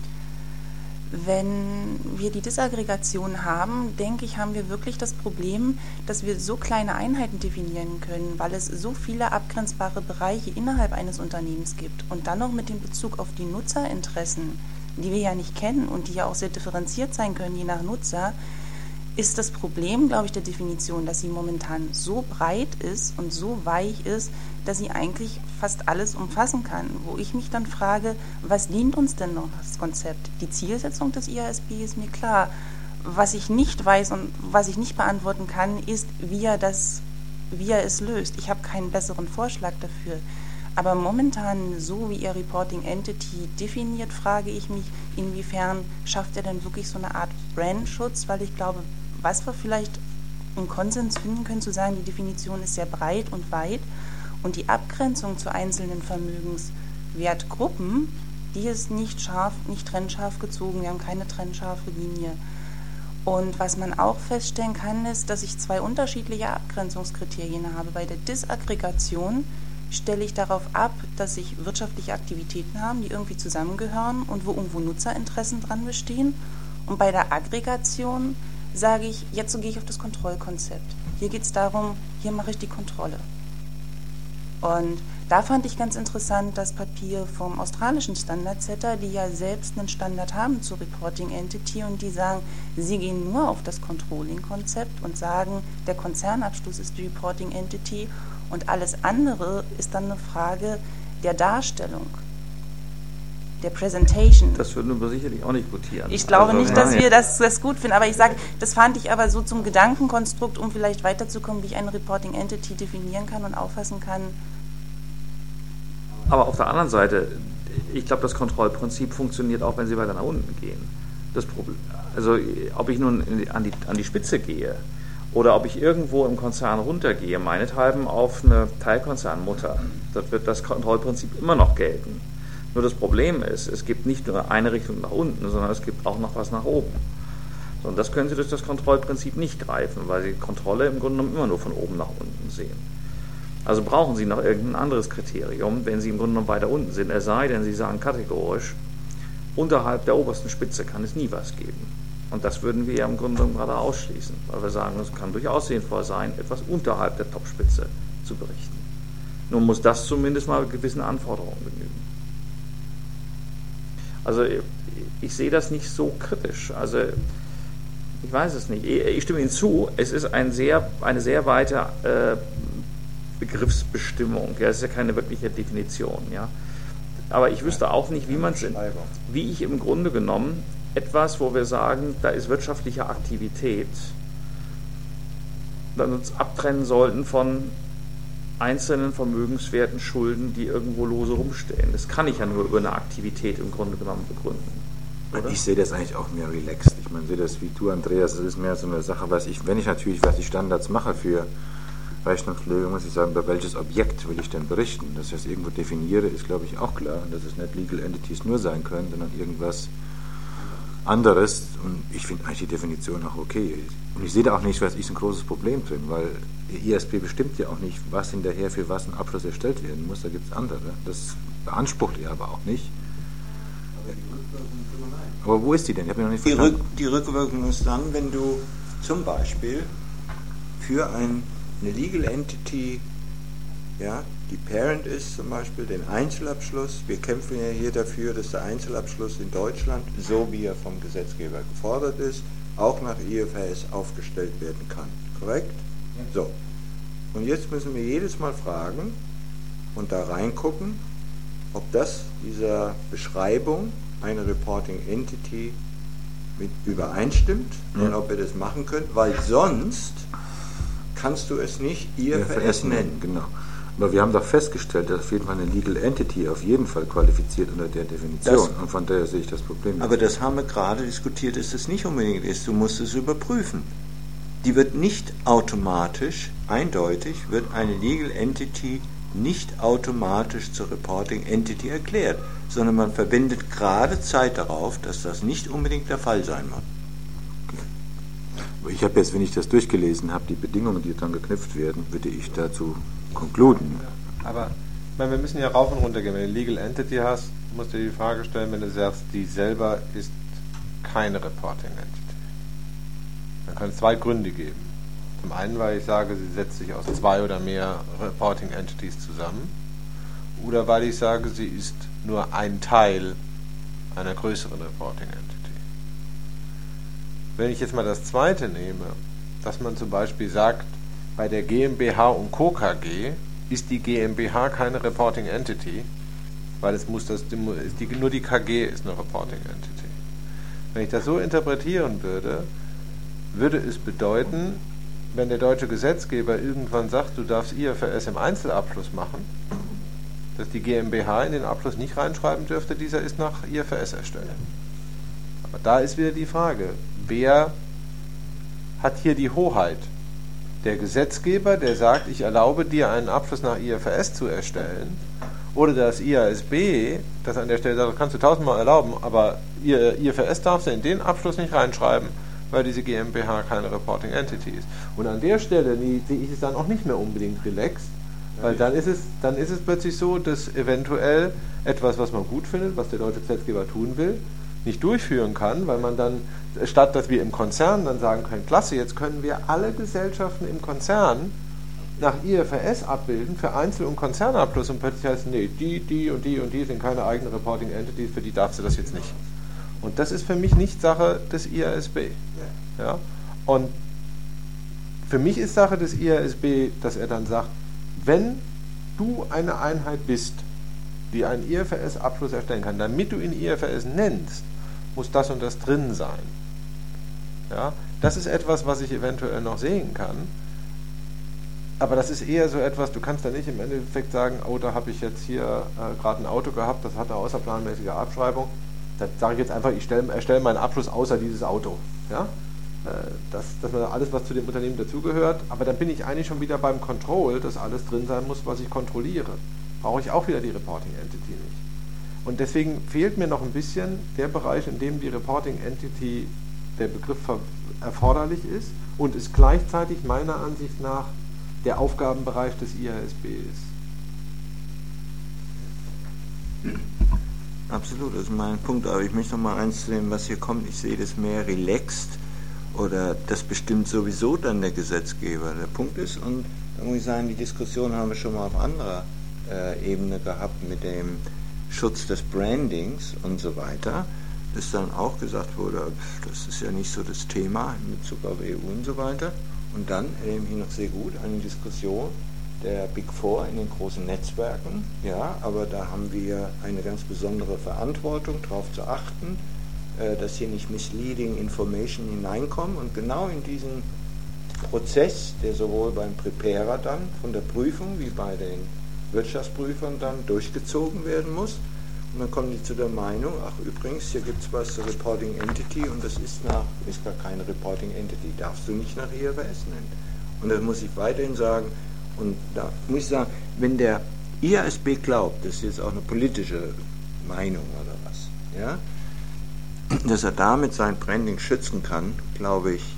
Wenn wir die Disaggregation haben, denke ich, haben wir wirklich das Problem, dass wir so kleine Einheiten definieren können, weil es so viele abgrenzbare Bereiche innerhalb eines Unternehmens gibt und dann noch mit dem Bezug auf die Nutzerinteressen, die wir ja nicht kennen und die ja auch sehr differenziert sein können, je nach Nutzer, ist das Problem, glaube ich, der Definition, dass sie momentan so breit ist und so weich ist, dass sie eigentlich fast alles umfassen kann. Wo ich mich dann frage, was dient uns denn noch das Konzept? Die Zielsetzung des I A S B ist mir klar. Was ich nicht weiß und was ich nicht beantworten kann, ist, wie er, das, wie er es löst. Ich habe keinen besseren Vorschlag dafür. Aber momentan, so wie er Reporting Entity definiert, frage ich mich, inwiefern schafft er denn wirklich so eine Art Brandschutz, weil ich glaube, was wir vielleicht einen Konsens finden können, zu sagen, die Definition ist sehr breit und weit und die Abgrenzung zu einzelnen Vermögenswertgruppen, die ist nicht scharf, nicht trennscharf gezogen, wir haben keine trennscharfe Linie. Und was man auch feststellen kann, ist, dass ich zwei unterschiedliche Abgrenzungskriterien habe. Bei der Disaggregation stelle ich darauf ab, dass ich wirtschaftliche Aktivitäten habe, die irgendwie zusammengehören und wo irgendwo Nutzerinteressen dran bestehen. Und bei der Aggregation sage ich, jetzt so gehe ich auf das Kontrollkonzept. Hier geht es darum, hier mache ich die Kontrolle. Und da fand ich ganz interessant das Papier vom australischen Standardsetter, die ja selbst einen Standard haben zur Reporting Entity und die sagen, sie gehen nur auf das Controlling-Konzept und sagen, der Konzernabschluss ist die Reporting Entity und alles andere ist dann eine Frage der Darstellung, der Presentation. Das würden wir sicherlich auch nicht gutieren. Ich glaube also, nicht, dass nein. wir das, das gut finden, aber ich sage, das fand ich aber so zum Gedankenkonstrukt, um vielleicht weiterzukommen, wie ich eine Reporting Entity definieren kann und auffassen kann. Aber auf der anderen Seite, ich glaube, das Kontrollprinzip funktioniert auch, wenn Sie weiter nach unten gehen. Das Problem, also ob ich nun in die, an, die, an die Spitze gehe oder ob ich irgendwo im Konzern runtergehe, meinethalben auf eine Teilkonzernmutter, das wird das Kontrollprinzip immer noch gelten. Nur das Problem ist, es gibt nicht nur eine Richtung nach unten, sondern es gibt auch noch was nach oben. So, und das können Sie durch das Kontrollprinzip nicht greifen, weil Sie Kontrolle im Grunde genommen immer nur von oben nach unten sehen. Also brauchen Sie noch irgendein anderes Kriterium, wenn Sie im Grunde genommen weiter unten sind, es sei denn, Sie sagen kategorisch, unterhalb der obersten Spitze kann es nie was geben. Und das würden wir ja im Grunde genommen gerade ausschließen, weil wir sagen, es kann durchaus sinnvoll sein, etwas unterhalb der Topspitze zu berichten. Nun muss das zumindest mal gewissen Anforderungen genügen. Also ich sehe das nicht so kritisch. Also ich weiß es nicht. Ich stimme Ihnen zu, es ist ein sehr, eine sehr weite äh, Begriffsbestimmung. Ja, es ist ja keine wirkliche Definition. Ja. Aber ich wüsste auch nicht, wie man es, wie ich im Grunde genommen etwas, wo wir sagen, da ist wirtschaftliche Aktivität, dann uns abtrennen sollten von einzelnen Vermögenswerten, Schulden, die irgendwo lose rumstehen. Das kann ich ja nur über eine Aktivität im Grunde genommen begründen. Oder? Ich sehe das eigentlich auch mehr relaxed. Ich meine, sehe das wie du, Andreas, das ist mehr so eine Sache, was ich, wenn ich natürlich, was die Standards mache für Rechnungslegung, muss ich sagen, über welches Objekt will ich denn berichten. Dass ich das irgendwo definiere, ist, glaube ich, auch klar. Und dass es nicht Legal Entities nur sein können, sondern irgendwas anderes. Und ich finde eigentlich die Definition auch okay. Und ich sehe da auch nicht, was ist ein großes Problem drin, weil der I S P bestimmt ja auch nicht, was hinterher für was ein Abschluss erstellt werden muss. Da gibt es andere. Das beansprucht er aber auch nicht. Aber wo ist die denn? Ich habe noch nicht die, verstanden. Rück, die Rückwirkung ist dann, wenn du zum Beispiel für ein, eine Legal Entity, ja, die Parent ist zum Beispiel, den Einzelabschluss, wir kämpfen ja hier dafür, dass der Einzelabschluss in Deutschland, so wie er vom Gesetzgeber gefordert ist, auch nach I F R S aufgestellt werden kann. Korrekt? Ja. So. Und jetzt müssen wir jedes Mal fragen und da reingucken, ob das dieser Beschreibung eine Reporting Entity mit übereinstimmt, ja, und ob wir das machen können, weil sonst kannst du es nicht I F R S nennen. Genau. Aber wir haben doch festgestellt, dass auf jeden Fall eine Legal Entity auf jeden Fall qualifiziert unter der Definition. Das, und von daher sehe ich das Problem nicht. Aber das haben wir gerade diskutiert, dass das nicht unbedingt ist. Du musst es überprüfen. Die wird nicht automatisch, eindeutig, wird eine Legal Entity nicht automatisch zur Reporting Entity erklärt, sondern man verwendet gerade Zeit darauf, dass das nicht unbedingt der Fall sein muss. Ich habe jetzt, wenn ich das durchgelesen habe, die Bedingungen, die dann geknüpft werden, würde ich dazu konkluden. Aber ich meine, wir müssen ja rauf und runter gehen. Wenn du eine Legal Entity hast, musst du dir die Frage stellen, wenn du sagst, die selber ist keine Reporting Entity. Dann kann es zwei Gründe geben. Zum einen, weil ich sage, sie setzt sich aus zwei oder mehr Reporting Entities zusammen. Oder weil ich sage, sie ist nur ein Teil einer größeren Reporting Entity. Wenn ich jetzt mal das zweite nehme, dass man zum Beispiel sagt, bei der GmbH und Co. K G ist die GmbH keine Reporting Entity, weil es muss das, ist die, nur die K G ist eine Reporting Entity. Wenn ich das so interpretieren würde, würde es bedeuten, wenn der deutsche Gesetzgeber irgendwann sagt, du darfst I F R S im Einzelabschluss machen, dass die GmbH in den Abschluss nicht reinschreiben dürfte, dieser ist nach I F R S erstellt. Aber da ist wieder die Frage, wer hat hier die Hoheit? Der Gesetzgeber, der sagt, ich erlaube dir einen Abschluss nach I F R S zu erstellen, oder das I A S B, das an der Stelle sagt, das kannst du tausendmal erlauben, aber I F R S darfst du in den Abschluss nicht reinschreiben, weil diese GmbH keine Reporting Entity ist. Und an der Stelle die, sehe ich es dann auch nicht mehr unbedingt relaxed, weil dann ist es, dann ist es plötzlich so, dass eventuell etwas, was man gut findet, was der deutsche Gesetzgeber tun will, nicht durchführen kann, weil man dann, statt dass wir im Konzern dann sagen können, klasse, jetzt können wir alle Gesellschaften im Konzern nach I F R S abbilden für Einzel- und Konzernabschluss und plötzlich heißt, nee, die, die und die und die sind keine eigenen Reporting Entities, für die darfst du das jetzt nicht. Und das ist für mich nicht Sache des I A S B. Ja? Und für mich ist Sache des I A S B, dass er dann sagt, wenn du eine Einheit bist, die einen I F R S-Abschluss erstellen kann, damit du ihn I F R S nennst, muss das und das drin sein. Ja? Das ist etwas, was ich eventuell noch sehen kann. Aber das ist eher so etwas, du kannst da nicht im Endeffekt sagen, oh, da habe ich jetzt hier äh, gerade ein Auto gehabt, das hatte außerplanmäßige Abschreibung. Da sage ich jetzt einfach, ich stell, erstelle meinen Abschluss außer dieses Auto. Ja? Äh, das, das ist alles, was zu dem Unternehmen dazugehört. Aber dann bin ich eigentlich schon wieder beim Control, dass alles drin sein muss, was ich kontrolliere. Brauche ich auch wieder die Reporting Entity nicht. Und deswegen fehlt mir noch ein bisschen der Bereich, in dem die Reporting Entity, der Begriff erforderlich ist und es gleichzeitig meiner Ansicht nach der Aufgabenbereich des I A S B ist. Absolut, das ist mein Punkt. Aber ich möchte noch mal eins zu dem, was hier kommt. Ich sehe das mehr relaxed oder das bestimmt sowieso dann der Gesetzgeber. Der Punkt ist, und da muss ich sagen, die Diskussion haben wir schon mal auf anderer äh, Ebene gehabt mit dem Schutz des Brandings und so weiter, dass dann auch gesagt wurde, das ist ja nicht so das Thema in Bezug auf E U und so weiter. Und dann erinnere ich mich noch sehr gut an die Diskussion der Big Four in den großen Netzwerken. Ja, aber da haben wir eine ganz besondere Verantwortung, darauf zu achten, äh, dass hier nicht misleading information hineinkommen. Und genau in diesen Prozess, der sowohl beim Preparer dann von der Prüfung wie bei den Wirtschaftsprüfern dann durchgezogen werden muss. Und dann kommen die zu der Meinung, ach übrigens, hier gibt es was zur Reporting Entity und das ist, nach, ist gar keine Reporting Entity, darfst du nicht nach I F R S nennen. Und das muss ich weiterhin sagen. Und da muss ich sagen, wenn der I A S B glaubt, das ist jetzt auch eine politische Meinung oder was, ja, dass er damit sein Branding schützen kann, glaube ich,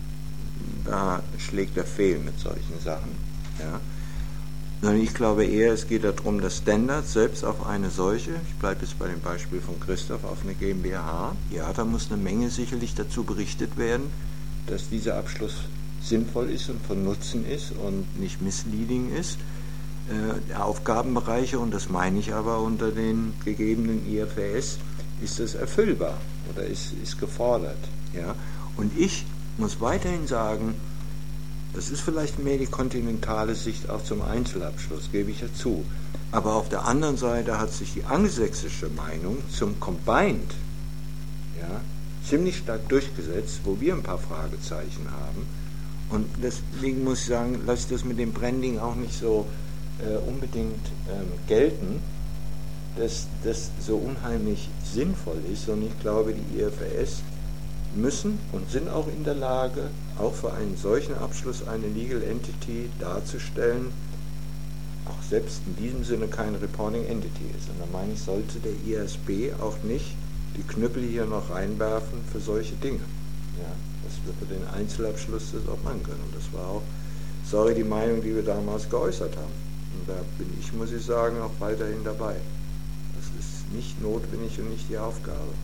da schlägt er fehl mit solchen Sachen. Ja. Sondern ich glaube eher, es geht darum, dass Standards selbst auf eine solche, ich bleibe jetzt bei dem Beispiel von Christoph, auf eine GmbH, ja, da muss eine Menge sicherlich dazu berichtet werden, dass dieser Abschluss sinnvoll ist und von Nutzen ist und nicht misleading ist. Äh, Aufgabenbereiche, und das meine ich aber unter den gegebenen I F R S, ist das erfüllbar oder ist, ist gefordert. Ja? Und ich muss weiterhin sagen, das ist vielleicht mehr die kontinentale Sicht auch zum Einzelabschluss, gebe ich ja zu. Aber auf der anderen Seite hat sich die angelsächsische Meinung zum Combined ja, ziemlich stark durchgesetzt, wo wir ein paar Fragezeichen haben. Und deswegen muss ich sagen, lasse ich das mit dem Branding auch nicht so äh, unbedingt ähm, gelten, dass das so unheimlich sinnvoll ist. Und ich glaube, die I F R S müssen und sind auch in der Lage, auch für einen solchen Abschluss eine Legal Entity darzustellen, auch selbst in diesem Sinne keine Reporting Entity ist. Und da meine ich, sollte der I A S B auch nicht die Knüppel hier noch reinwerfen für solche Dinge. Ja, dass wir für den Einzelabschluss das auch machen können. Und das war auch, sorry, die Meinung, die wir damals geäußert haben. Und da bin ich, muss ich sagen, auch weiterhin dabei. Das ist nicht notwendig und nicht die Aufgabe.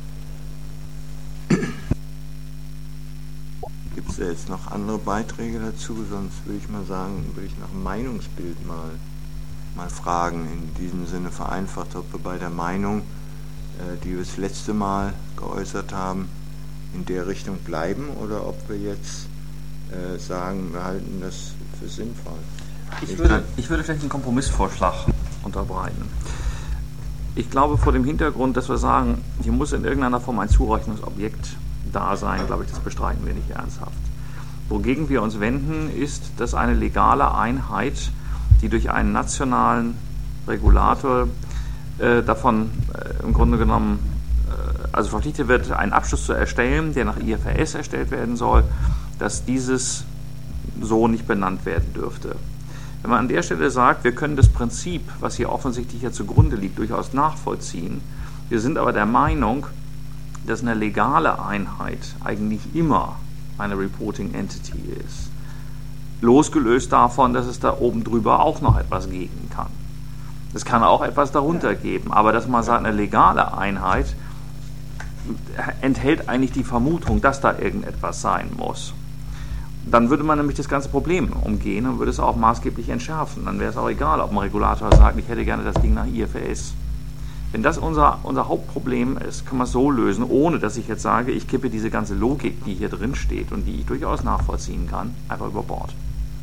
Gibt es da jetzt noch andere Beiträge dazu? Sonst würde ich mal sagen, würde ich nach dem Meinungsbild mal, mal fragen. In diesem Sinne vereinfacht, ob wir bei der Meinung, äh, die wir das letzte Mal geäußert haben, in der Richtung bleiben oder ob wir jetzt äh, sagen, wir halten das für sinnvoll. Ich würde, ich würde vielleicht einen Kompromissvorschlag unterbreiten. Ich glaube, vor dem Hintergrund, dass wir sagen, hier muss in irgendeiner Form ein Zurechnungsobjekt da sein, glaube ich, das bestreiten wir nicht ernsthaft. Wogegen wir uns wenden, ist, dass eine legale Einheit, die durch einen nationalen Regulator äh, davon äh, im Grunde genommen äh, also verpflichtet wird, einen Abschluss zu erstellen, der nach I F R S erstellt werden soll, dass dieses so nicht benannt werden dürfte. Wenn man an der Stelle sagt, wir können das Prinzip, was hier offensichtlich ja zugrunde liegt, durchaus nachvollziehen, wir sind aber der Meinung, dass eine legale Einheit eigentlich immer eine Reporting Entity ist. Losgelöst davon, dass es da oben drüber auch noch etwas geben kann. Es kann auch etwas darunter geben, aber dass man sagt, eine legale Einheit enthält eigentlich die Vermutung, dass da irgendetwas sein muss. Dann würde man nämlich das ganze Problem umgehen und würde es auch maßgeblich entschärfen. Dann wäre es auch egal, ob ein Regulator sagt, ich hätte gerne das Ding nach I F R S. Wenn das unser, unser Hauptproblem ist, kann man es so lösen, ohne dass ich jetzt sage, ich kippe diese ganze Logik, die hier drin steht und die ich durchaus nachvollziehen kann, einfach über Bord.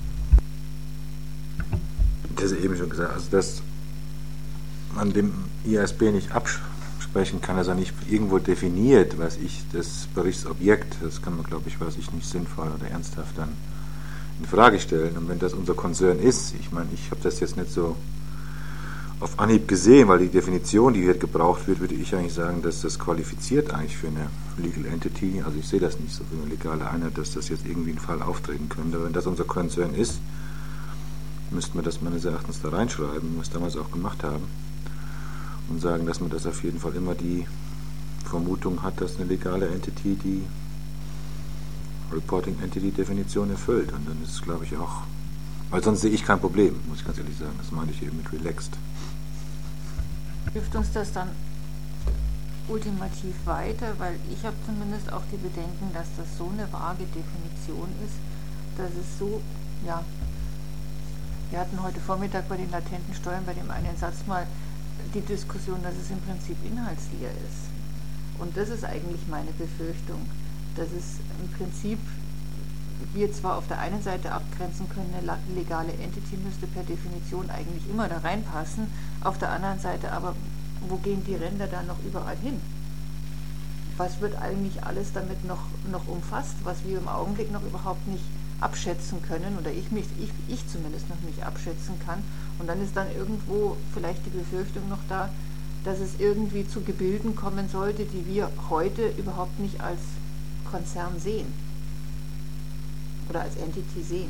Das ist eben schon gesagt, also dass man dem I A S B nicht absprechen kann, dass er nicht irgendwo definiert, was ich, das Berichtsobjekt, das kann man, glaube ich, weiß ich nicht sinnvoll oder ernsthaft dann in Frage stellen. Und wenn das unser Konzern ist, ich meine, ich habe das jetzt nicht so auf Anhieb gesehen, weil die Definition, die hier gebraucht wird, würde ich eigentlich sagen, dass das qualifiziert eigentlich für eine Legal Entity, also ich sehe das nicht so für eine legale Einheit, dass das jetzt irgendwie ein Fall auftreten könnte. Wenn das unser Konzern ist, müssten wir das meines Erachtens da reinschreiben, was wir damals auch gemacht haben, und sagen, dass man das auf jeden Fall immer die Vermutung hat, dass eine legale Entity die Reporting Entity Definition erfüllt. Und dann ist es, glaube ich, auch, weil sonst sehe ich kein Problem, muss ich ganz ehrlich sagen. Das meine ich eben mit relaxed. Hilft uns das dann ultimativ weiter, weil ich habe zumindest auch die Bedenken, dass das so eine vage Definition ist, dass es so, ja, wir hatten heute Vormittag bei den latenten Steuern bei dem einen Satz mal die Diskussion, dass es im Prinzip inhaltsleer ist. Und das ist eigentlich meine Befürchtung, dass es im Prinzip wir zwar auf der einen Seite abgrenzen können, eine legale Entity müsste per Definition eigentlich immer da reinpassen, auf der anderen Seite aber, wo gehen die Ränder da noch überall hin? Was wird eigentlich alles damit noch, noch umfasst, was wir im Augenblick noch überhaupt nicht abschätzen können, oder ich, mich, ich, ich zumindest noch nicht abschätzen kann. Und dann ist dann irgendwo vielleicht die Befürchtung noch da, dass es irgendwie zu Gebilden kommen sollte, die wir heute überhaupt nicht als Konzern sehen oder als Entity sehen.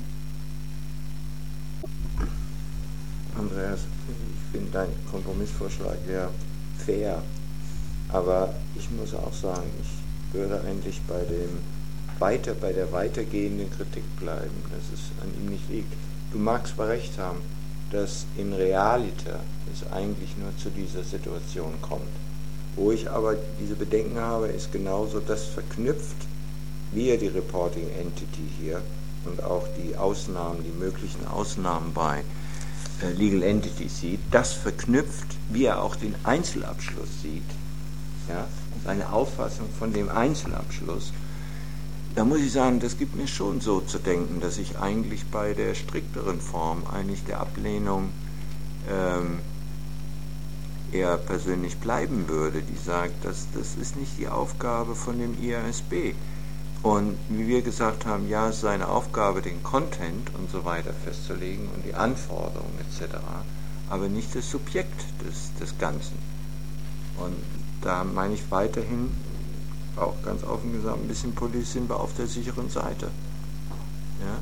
Andreas, ich finde dein Kompromissvorschlag ja fair, aber ich muss auch sagen, ich würde eigentlich bei dem weiter bei der weitergehenden Kritik bleiben, dass es an ihm nicht liegt. Du magst zwar recht haben, dass in Realita es eigentlich nur zu dieser Situation kommt. Wo ich aber diese Bedenken habe, ist genauso das verknüpft, wie er die Reporting Entity hier und auch die Ausnahmen, die möglichen Ausnahmen bei äh, Legal Entities sieht, das verknüpft, wie er auch den Einzelabschluss sieht. Ja? Seine Auffassung von dem Einzelabschluss. Da muss ich sagen, das gibt mir schon so zu denken, dass ich eigentlich bei der strikteren Form, eigentlich der Ablehnung, ähm, eher persönlich bleiben würde, die sagt, dass das ist nicht die Aufgabe von dem I A S B. Und wie wir gesagt haben, ja, es ist seine Aufgabe, den Content und so weiter festzulegen und die Anforderungen et cetera, aber nicht das Subjekt des, des Ganzen. Und da meine ich weiterhin, auch ganz offen gesagt, ein bisschen politisch sind wir auf der sicheren Seite. Ja?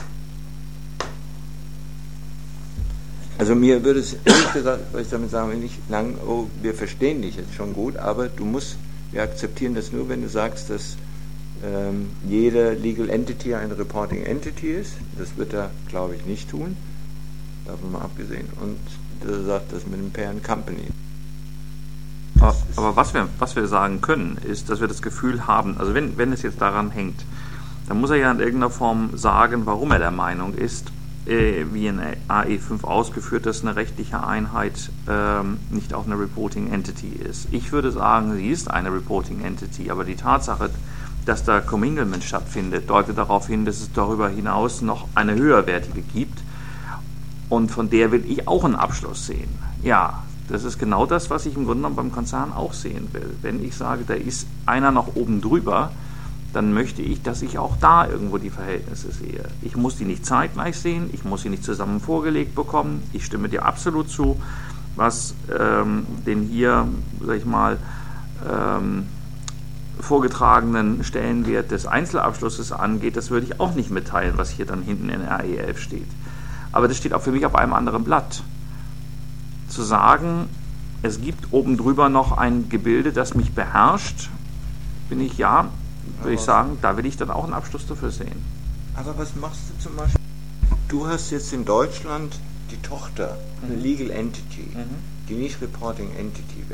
Also mir würde es, ehrlich gesagt, was ich damit sagen will, nicht lang, oh, wir verstehen dich jetzt schon gut, aber du musst, wir akzeptieren das nur, wenn du sagst, dass ähm, jede Legal Entity eine Reporting Entity ist. Das wird er, glaube ich, nicht tun, davon mal abgesehen. Und du sagst das mit dem Parent Company. Aber, aber was wir, was wir sagen können, ist, dass wir das Gefühl haben, also wenn, wenn es jetzt daran hängt, dann muss er ja in irgendeiner Form sagen, warum er der Meinung ist, äh, wie in A E fünf ausgeführt, dass eine rechtliche Einheit ähm, nicht auch eine Reporting Entity ist. Ich würde sagen, sie ist eine Reporting Entity, aber die Tatsache, dass da Comminglement stattfindet, deutet darauf hin, dass es darüber hinaus noch eine höherwertige gibt, und von der will ich auch einen Abschluss sehen. Ja, das ist genau das, was ich im Grunde genommen beim Konzern auch sehen will. Wenn ich sage, da ist einer noch oben drüber, dann möchte ich, dass ich auch da irgendwo die Verhältnisse sehe. Ich muss die nicht zeitgleich sehen, ich muss sie nicht zusammen vorgelegt bekommen. Ich stimme dir absolut zu, was ähm, den hier, sag ich mal, ähm, vorgetragenen Stellenwert des Einzelabschlusses angeht. Das würde ich auch nicht mitteilen, was hier dann hinten in R E elf steht. Aber das steht auch für mich auf einem anderen Blatt. Zu sagen, es gibt oben drüber noch ein Gebilde, das mich beherrscht, bin ich, ja, würde ich sagen, da will ich dann auch einen Abschluss dafür sehen. Aber was machst du zum Beispiel? Du hast jetzt in Deutschland die Tochter, eine mhm. Legal Entity, mhm. die nicht Reporting Entity wäre.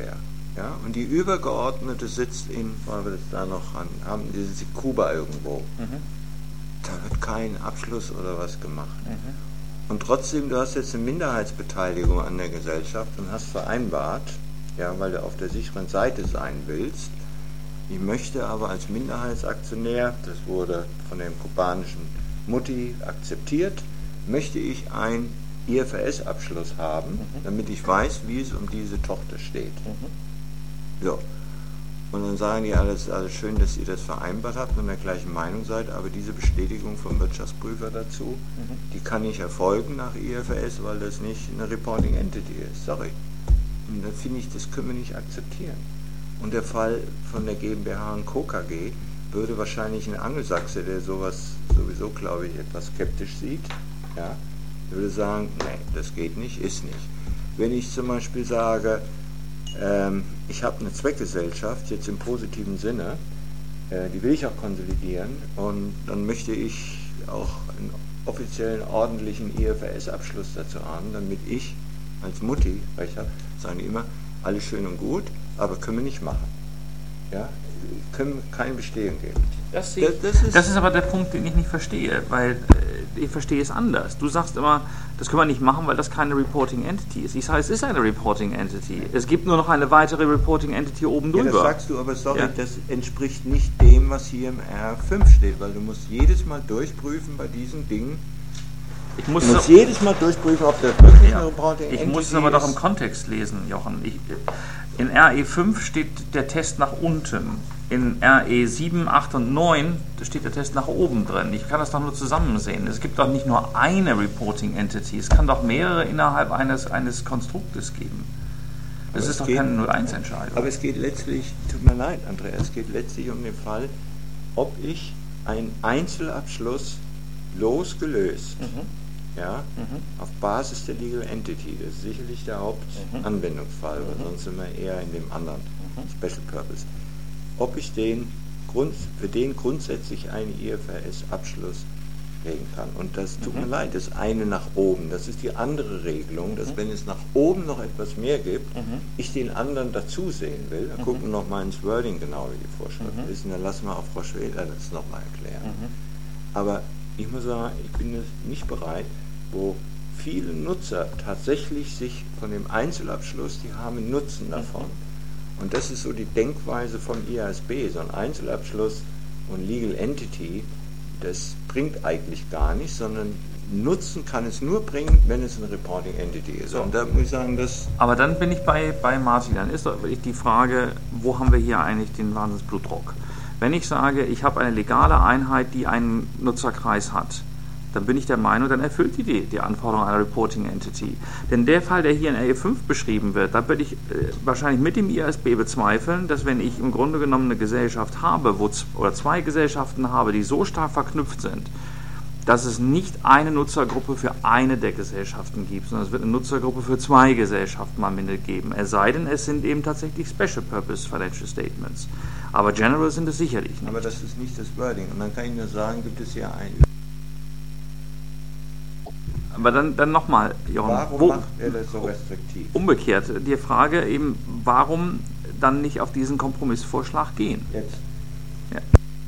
Ja, und die Übergeordnete sitzt in, weil wir das da noch an, haben, diese Kuba irgendwo. Mhm. Da wird kein Abschluss oder was gemacht. Mhm. Und trotzdem, du hast jetzt eine Minderheitsbeteiligung an der Gesellschaft und hast vereinbart, ja, weil du auf der sicheren Seite sein willst, ich möchte aber als Minderheitsaktionär, das wurde von dem kubanischen Mutti akzeptiert, möchte ich einen I F R S-Abschluss haben, mhm. damit ich weiß, wie es um diese Tochter steht. Mhm. So. Und dann sagen die, alles, alles schön, dass ihr das vereinbart habt und der gleichen Meinung seid, aber diese Bestätigung vom Wirtschaftsprüfer dazu, mhm. die kann nicht erfolgen nach I F R S, weil das nicht eine Reporting Entity ist. Sorry. Und dann finde ich, das können wir nicht akzeptieren. Und der Fall von der GmbH und Co. K G würde wahrscheinlich ein Angelsachse, der sowas sowieso, glaube ich, etwas skeptisch sieht, ja, würde sagen, nee, das geht nicht, ist nicht. Wenn ich zum Beispiel sage, ähm, ich habe eine Zweckgesellschaft, jetzt im positiven Sinne, äh, die will ich auch konsolidieren und dann möchte ich auch einen offiziellen, ordentlichen I F R S-Abschluss dazu haben, damit ich als Mutti, recht habe, sagen die immer, alles schön und gut, aber können wir nicht machen. Ja? Können wir keine Bestehung geben. Das, das, das, ist das ist aber der Punkt, den ich nicht verstehe, weil äh, ich verstehe es anders. Du sagst immer, das können wir nicht machen, weil das keine Reporting Entity ist. Ich sage, es ist eine Reporting Entity. Es gibt nur noch eine weitere Reporting Entity oben drüber. Ja, das sagst du, aber sorry, ja. das entspricht nicht dem, was hier im R fünf steht, weil du musst jedes Mal durchprüfen bei diesen Dingen. Ich muss, du musst so, jedes Mal durchprüfen, ob das wirklich ja, eine Reporting Entity ist. Ich muss es aber doch im Kontext lesen, Jochen. Ich, in R E fünf steht der Test nach unten. In R E sieben, acht und neun steht der Test nach oben drin. Ich kann das doch nur zusammen sehen. Es gibt doch nicht nur eine Reporting Entity. Es kann doch mehrere innerhalb eines, eines Konstruktes geben. Das aber ist doch geht, keine null eins Entscheidung. Aber es geht letztlich, tut mir leid, Andreas, es geht letztlich um den Fall, ob ich einen Einzelabschluss losgelöst, mhm. ja, mhm. auf Basis der Legal Entity, das ist sicherlich der Hauptanwendungsfall, mhm. weil sonst sind wir eher in dem anderen mhm. Special Purpose. Ob ich den Grund, für den grundsätzlich einen I F R S-Abschluss legen kann. Und das tut mhm. mir leid, das eine nach oben, das ist die andere Regelung, dass mhm. wenn es nach oben noch etwas mehr gibt, mhm. ich den anderen dazu sehen will. Dann mhm. gucken wir nochmal ins Wording genau, wie die Vorschrift mhm. ist, und dann lassen wir auch Frau Schweder das nochmal erklären. Mhm. Aber ich muss sagen, ich bin nicht bereit, wo viele Nutzer tatsächlich sich von dem Einzelabschluss, die haben Nutzen davon. Mhm. Und das ist so die Denkweise vom I A S B, so ein Einzelabschluss und Legal Entity, das bringt eigentlich gar nichts, sondern Nutzen kann es nur bringen, wenn es eine Reporting Entity ist. So. Und da muss ich sagen, das... Aber dann bin ich bei, bei Martin, dann ist doch wirklich die Frage, wo haben wir hier eigentlich den Wahnsinnsblutdruck? Wenn ich sage, ich habe eine legale Einheit, die einen Nutzerkreis hat, dann bin ich der Meinung, dann erfüllt die die, die Anforderung einer Reporting Entity. Denn der Fall, der hier in R E fünf beschrieben wird, da würde ich äh, wahrscheinlich mit dem I A S B bezweifeln, dass wenn ich im Grunde genommen eine Gesellschaft habe, wo z- oder zwei Gesellschaften habe, die so stark verknüpft sind, dass es nicht eine Nutzergruppe für eine der Gesellschaften gibt, sondern es wird eine Nutzergruppe für zwei Gesellschaften am Ende geben. Es sei denn, es sind eben tatsächlich Special Purpose Financial Statements. Aber General sind es sicherlich nicht. Aber das ist nicht das Wording. Und dann kann ich nur sagen, gibt es ja ein... Aber dann, dann nochmal, Jochen. Warum wo, macht er das so restriktiv? Umgekehrt, die Frage eben, warum dann nicht auf diesen Kompromissvorschlag gehen? Jetzt. Ja.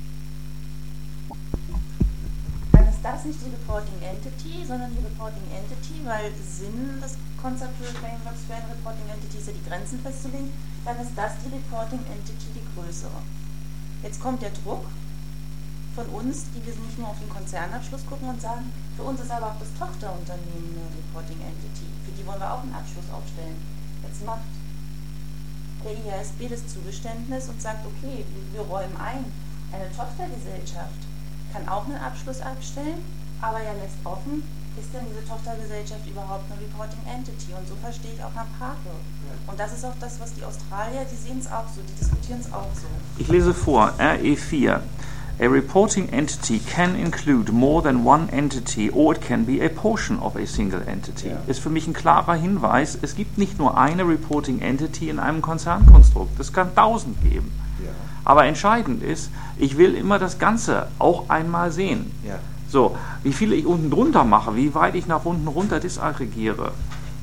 Dann ist das nicht die Reporting Entity, sondern die Reporting Entity, weil Sinn des Conceptual Frameworks für eine Reporting Entity ist ja die Grenzen festzulegen, dann ist das die Reporting Entity, die größere. Jetzt kommt der Druck von uns, die wir nicht nur auf den Konzernabschluss gucken und sagen, für uns ist aber auch das Tochterunternehmen eine Reporting Entity. Für die wollen wir auch einen Abschluss aufstellen. Jetzt macht der I A S B das Zugeständnis und sagt, okay, wir räumen ein, eine Tochtergesellschaft kann auch einen Abschluss abstellen, aber er lässt offen, ist denn diese Tochtergesellschaft überhaupt eine Reporting Entity? Und so verstehe ich auch Herrn Parke. Und das ist auch das, was die Australier, die sehen es auch so, die diskutieren es auch so. Ich lese vor, R E vier. A reporting entity can include more than one entity or it can be a portion of a single entity. Ja. Ist für mich ein klarer Hinweis, es gibt nicht nur eine reporting entity in einem Konzernkonstrukt, es kann tausend geben. Ja. Aber entscheidend ist, ich will immer das Ganze auch einmal sehen. Ja. So, wie viele ich unten drunter mache, wie weit ich nach unten runter disaggregiere,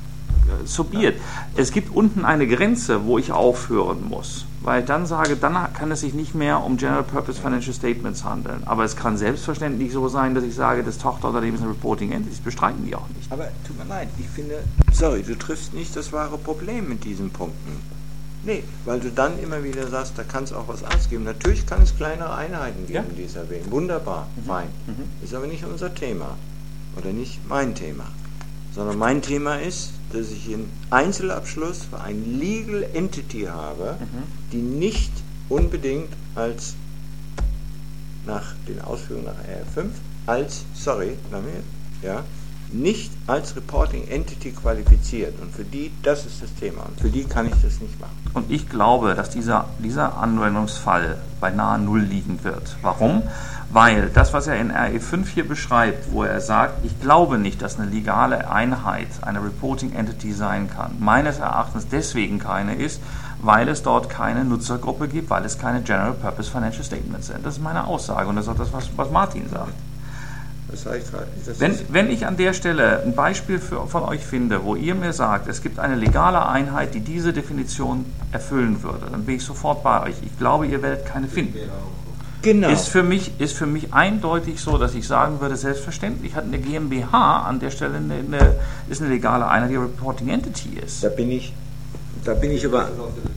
so be it. Es gibt unten eine Grenze, wo ich aufhören muss, weil ich dann sage, dann kann es sich nicht mehr um General Purpose Financial Statements handeln. Aber es kann selbstverständlich so sein, dass ich sage, das Tochterunternehmen sind Reporting Entities, bestreiten die auch nicht. Aber tut mir leid, ich finde, sorry, du triffst nicht das wahre Problem mit diesen Punkten. Nee, weil du dann immer wieder sagst, da kann es auch was anderes geben. Natürlich kann es kleinere Einheiten geben, Ja. die es erwähnen. Wunderbar, Mhm. fein. Mhm. Ist aber nicht unser Thema. Oder nicht mein Thema. Sondern mein Thema ist, dass ich einen Einzelabschluss für ein Legal Entity habe, Mhm. die nicht unbedingt als, nach den Ausführungen nach R F fünf, als, sorry, damit, ja, nicht als Reporting Entity qualifiziert. Und für die, das ist das Thema. Und für die kann ich das nicht machen. Und ich glaube, dass dieser, dieser Anwendungsfall bei nahe Null liegen wird. Warum? Weil das, was er in R E fünf hier beschreibt, wo er sagt, ich glaube nicht, dass eine legale Einheit eine Reporting Entity sein kann, meines Erachtens deswegen keine ist, weil es dort keine Nutzergruppe gibt, weil es keine General Purpose Financial Statements sind. Das ist meine Aussage und das ist auch das, was, was Martin sagt. Das sage ich gerade. Das Wenn, ist- wenn ich an der Stelle ein Beispiel für, von euch finde, wo ihr mir sagt, es gibt eine legale Einheit, die diese Definition erfüllen würde, dann bin ich sofort bei euch. Ich glaube, ihr werdet keine finden. Genau. Ist für mich, ist für mich eindeutig so, dass ich sagen würde, selbstverständlich hat eine GmbH an der Stelle eine, eine, ist eine legale Einheit, die Reporting Entity ist. Da bin ich, da bin ich aber.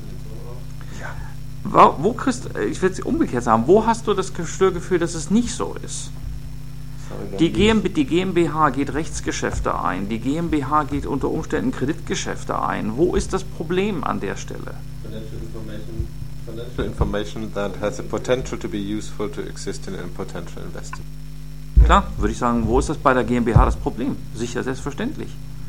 Wo, wo kriegst, ich will es umgekehrt sagen, wo hast du das Gefühl, dass es nicht so ist? Die, GmbH, die GmbH geht Rechtsgeschäfte ein, die GmbH geht unter Umständen Kreditgeschäfte ein. Wo ist das Problem an der Stelle? Financial information, financial information that has the potential to be useful to existing and potential investors. Klar, würde ich sagen, wo ist das bei der GmbH das Problem? Sicher, selbstverständlich.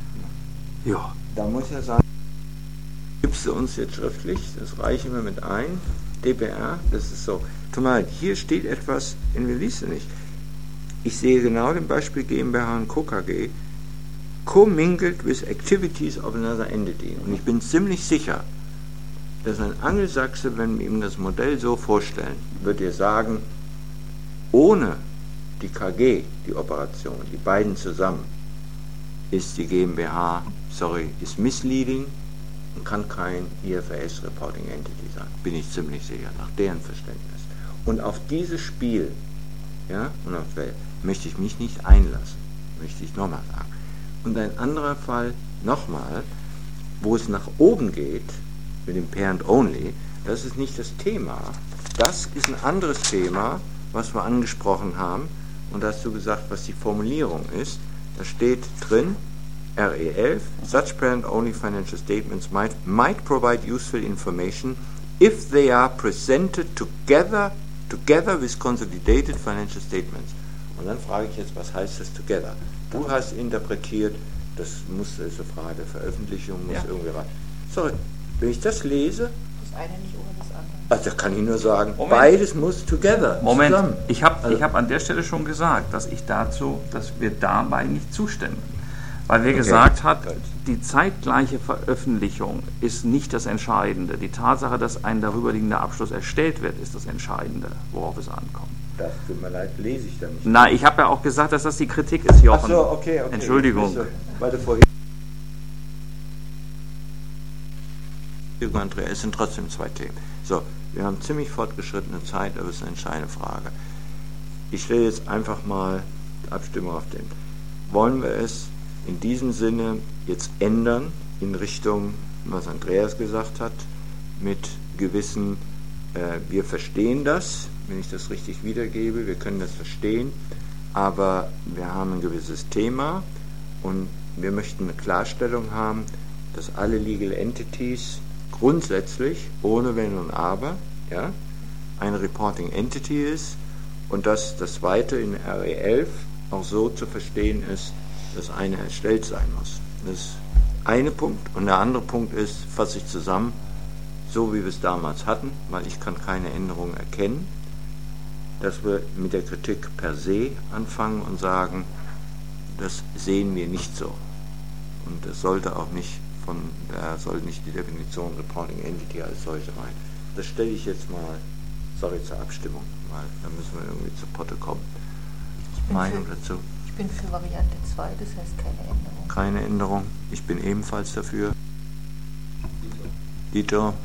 Ja. Da muss ich ja sagen, gibst du uns jetzt schriftlich, das reichen wir mit ein, D P R, das ist so. Guck mal, hier steht etwas in Release nicht. Ich sehe genau den Beispiel GmbH und Co. K G, commingled with activities of another entity. Und ich bin ziemlich sicher, dass ein Angelsachse, wenn wir ihm das Modell so vorstellen, wird dir sagen, ohne die K G, die Operation, die beiden zusammen, ist die GmbH, sorry, ist misleading und kann kein I F R S Reporting Entity sein. Bin ich ziemlich sicher, nach deren Verständnis. Und auf dieses Spiel, ja, und auf Welt, möchte ich mich nicht einlassen, möchte ich nochmal sagen. Und ein anderer Fall, nochmal, wo es nach oben geht, mit dem Parent Only, das ist nicht das Thema. Das ist ein anderes Thema, was wir angesprochen haben. Und da hast du gesagt, was die Formulierung ist. Da steht drin, R E elf, such Parent Only Financial Statements might, might provide useful information if they are presented together, together with consolidated financial statements. Und dann frage ich jetzt, was heißt das together? Du hast interpretiert, das muss, das ist eine Frage der Veröffentlichung, muss Ja. irgendwie rein. Sorry, wenn ich das lese, Das eine nicht ohne das andere. also da kann ich nur sagen, Moment. beides muss together, Moment, zusammen. ich habe Also- ich hab an der Stelle schon gesagt, dass ich dazu, dass wir dabei nicht zustimmen. Weil wir Okay. gesagt hat, Gut. die zeitgleiche Veröffentlichung ist nicht das Entscheidende. Die Tatsache, dass ein darüberliegender Abschluss erstellt wird, ist das Entscheidende, worauf es ankommt. Das tut mir leid, lese ich da nicht. Na, ich habe ja auch gesagt, dass das die Kritik ist, Jochen. Ach so, okay, okay. Entschuldigung. Bist du- Weil du vorhin. Andrea, es sind trotzdem zwei Themen. So, wir haben ziemlich fortgeschrittene Zeit, aber es ist eine entscheidende Frage. Ich stelle jetzt einfach mal die Abstimmung auf den. Wollen wir es in diesem Sinne jetzt ändern in Richtung, was Andreas gesagt hat, mit gewissen, äh, wir verstehen das, wenn ich das richtig wiedergebe, wir können das verstehen, aber wir haben ein gewisses Thema und wir möchten eine Klarstellung haben, dass alle Legal Entities grundsätzlich, ohne Wenn und Aber, ja, eine Reporting Entity ist und dass das Zweite in R E elf auch so zu verstehen ist, dass eine erstellt sein muss. Das ist eine Punkt. Und der andere Punkt ist, fasse ich zusammen, so wie wir es damals hatten, weil ich kann keine Änderungen erkennen, dass wir mit der Kritik per se anfangen und sagen, das sehen wir nicht so. Und das sollte auch nicht von, da soll nicht die Definition Reporting Entity als solche rein. Das stelle ich jetzt mal, sorry, zur Abstimmung, weil da müssen wir irgendwie zu Potte kommen. Ich bin Meinung für, dazu? ich Ich bin für Variante zwei, das heißt keine Änderung. Keine Änderung. Ich bin ebenfalls dafür. Dieter.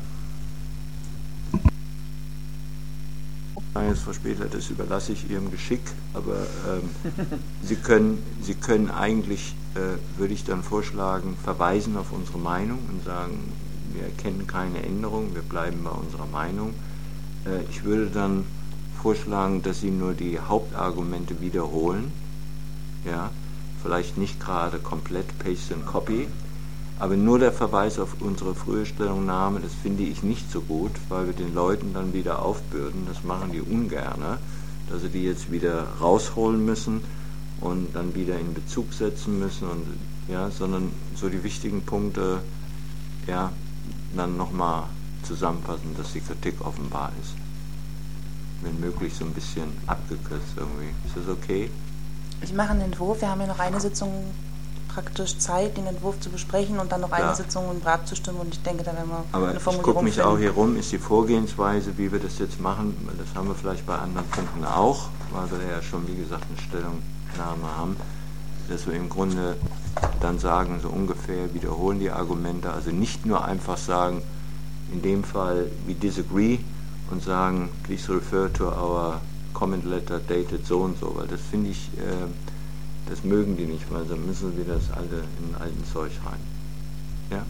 Jetzt Frau Spedler, das überlasse ich Ihrem Geschick, aber ähm, Sie können, Sie können eigentlich, äh, würde ich dann vorschlagen, verweisen auf unsere Meinung und sagen, wir erkennen keine Änderung, wir bleiben bei unserer Meinung. Äh, ich würde dann vorschlagen, dass Sie nur die Hauptargumente wiederholen, ja, vielleicht nicht gerade komplett Paste and Copy, aber nur der Verweis auf unsere frühe Stellungnahme, das finde ich nicht so gut, weil wir den Leuten dann wieder aufbürden, das machen die ungerne, dass sie die jetzt wieder rausholen müssen und dann wieder in Bezug setzen müssen, und, ja, sondern so die wichtigen Punkte, ja, dann nochmal zusammenfassen, dass die Kritik offenbar ist. Wenn möglich so ein bisschen abgekürzt irgendwie. Ist das okay? Ich mache einen Entwurf, wir haben ja noch eine Sitzung praktisch Zeit, den Entwurf zu besprechen und dann noch eine ja. Sitzung, um abzustimmen, und ich denke, da werden wir Aber eine Formulierung ich gucke mich finden. auch hier rum, ist die Vorgehensweise, wie wir das jetzt machen, das haben wir vielleicht bei anderen Punkten auch, weil wir ja schon, wie gesagt, eine Stellungnahme haben, dass wir im Grunde dann sagen, so ungefähr wiederholen die Argumente, also nicht nur einfach sagen, in dem Fall we disagree und sagen, please refer to our comment letter dated so und so, weil das finde ich, äh, das mögen die nicht, weil dann müssen sie wieder das alte, in den alten Zeug rein. Ja?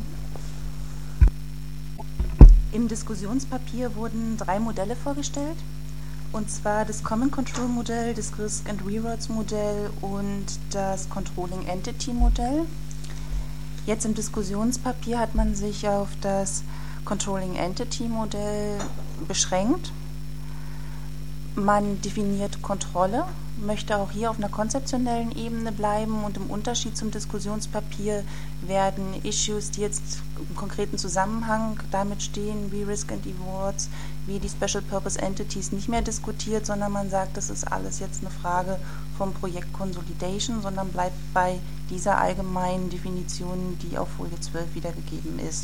Im Diskussionspapier wurden drei Modelle vorgestellt, und zwar das Common Control Modell, das Risk and Rewards Modell und das Controlling Entity Modell. Jetzt im Diskussionspapier hat man sich auf das Controlling Entity Modell beschränkt. Man definiert Kontrolle, möchte auch hier auf einer konzeptionellen Ebene bleiben, und im Unterschied zum Diskussionspapier werden Issues, die jetzt im konkreten Zusammenhang damit stehen, wie Risk and Rewards, wie die Special Purpose Entities, nicht mehr diskutiert, sondern man sagt, das ist alles jetzt eine Frage vom Projekt Consolidation, sondern bleibt bei dieser allgemeinen Definition, die auf Folie zwölf wiedergegeben ist.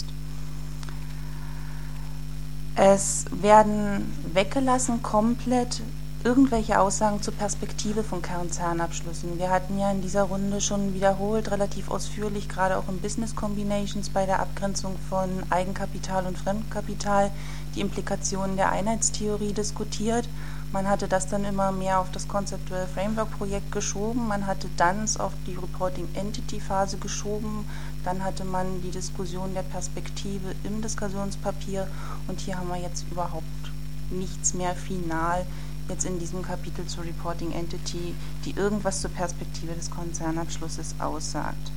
Es werden weggelassen komplett irgendwelche Aussagen zur Perspektive von Kernzahnabschlüssen. Wir hatten ja in dieser Runde schon wiederholt, relativ ausführlich, gerade auch im Business Combinations bei der Abgrenzung von Eigenkapital und Fremdkapital, die Implikationen der Einheitstheorie diskutiert. Man hatte das dann immer mehr auf das Conceptual Framework Projekt geschoben, man hatte dann es auf die Reporting Entity Phase geschoben, dann hatte man die Diskussion der Perspektive im Diskussionspapier, und hier haben wir jetzt überhaupt nichts mehr final jetzt in diesem Kapitel zur Reporting Entity, die irgendwas zur Perspektive des Konzernabschlusses aussagt.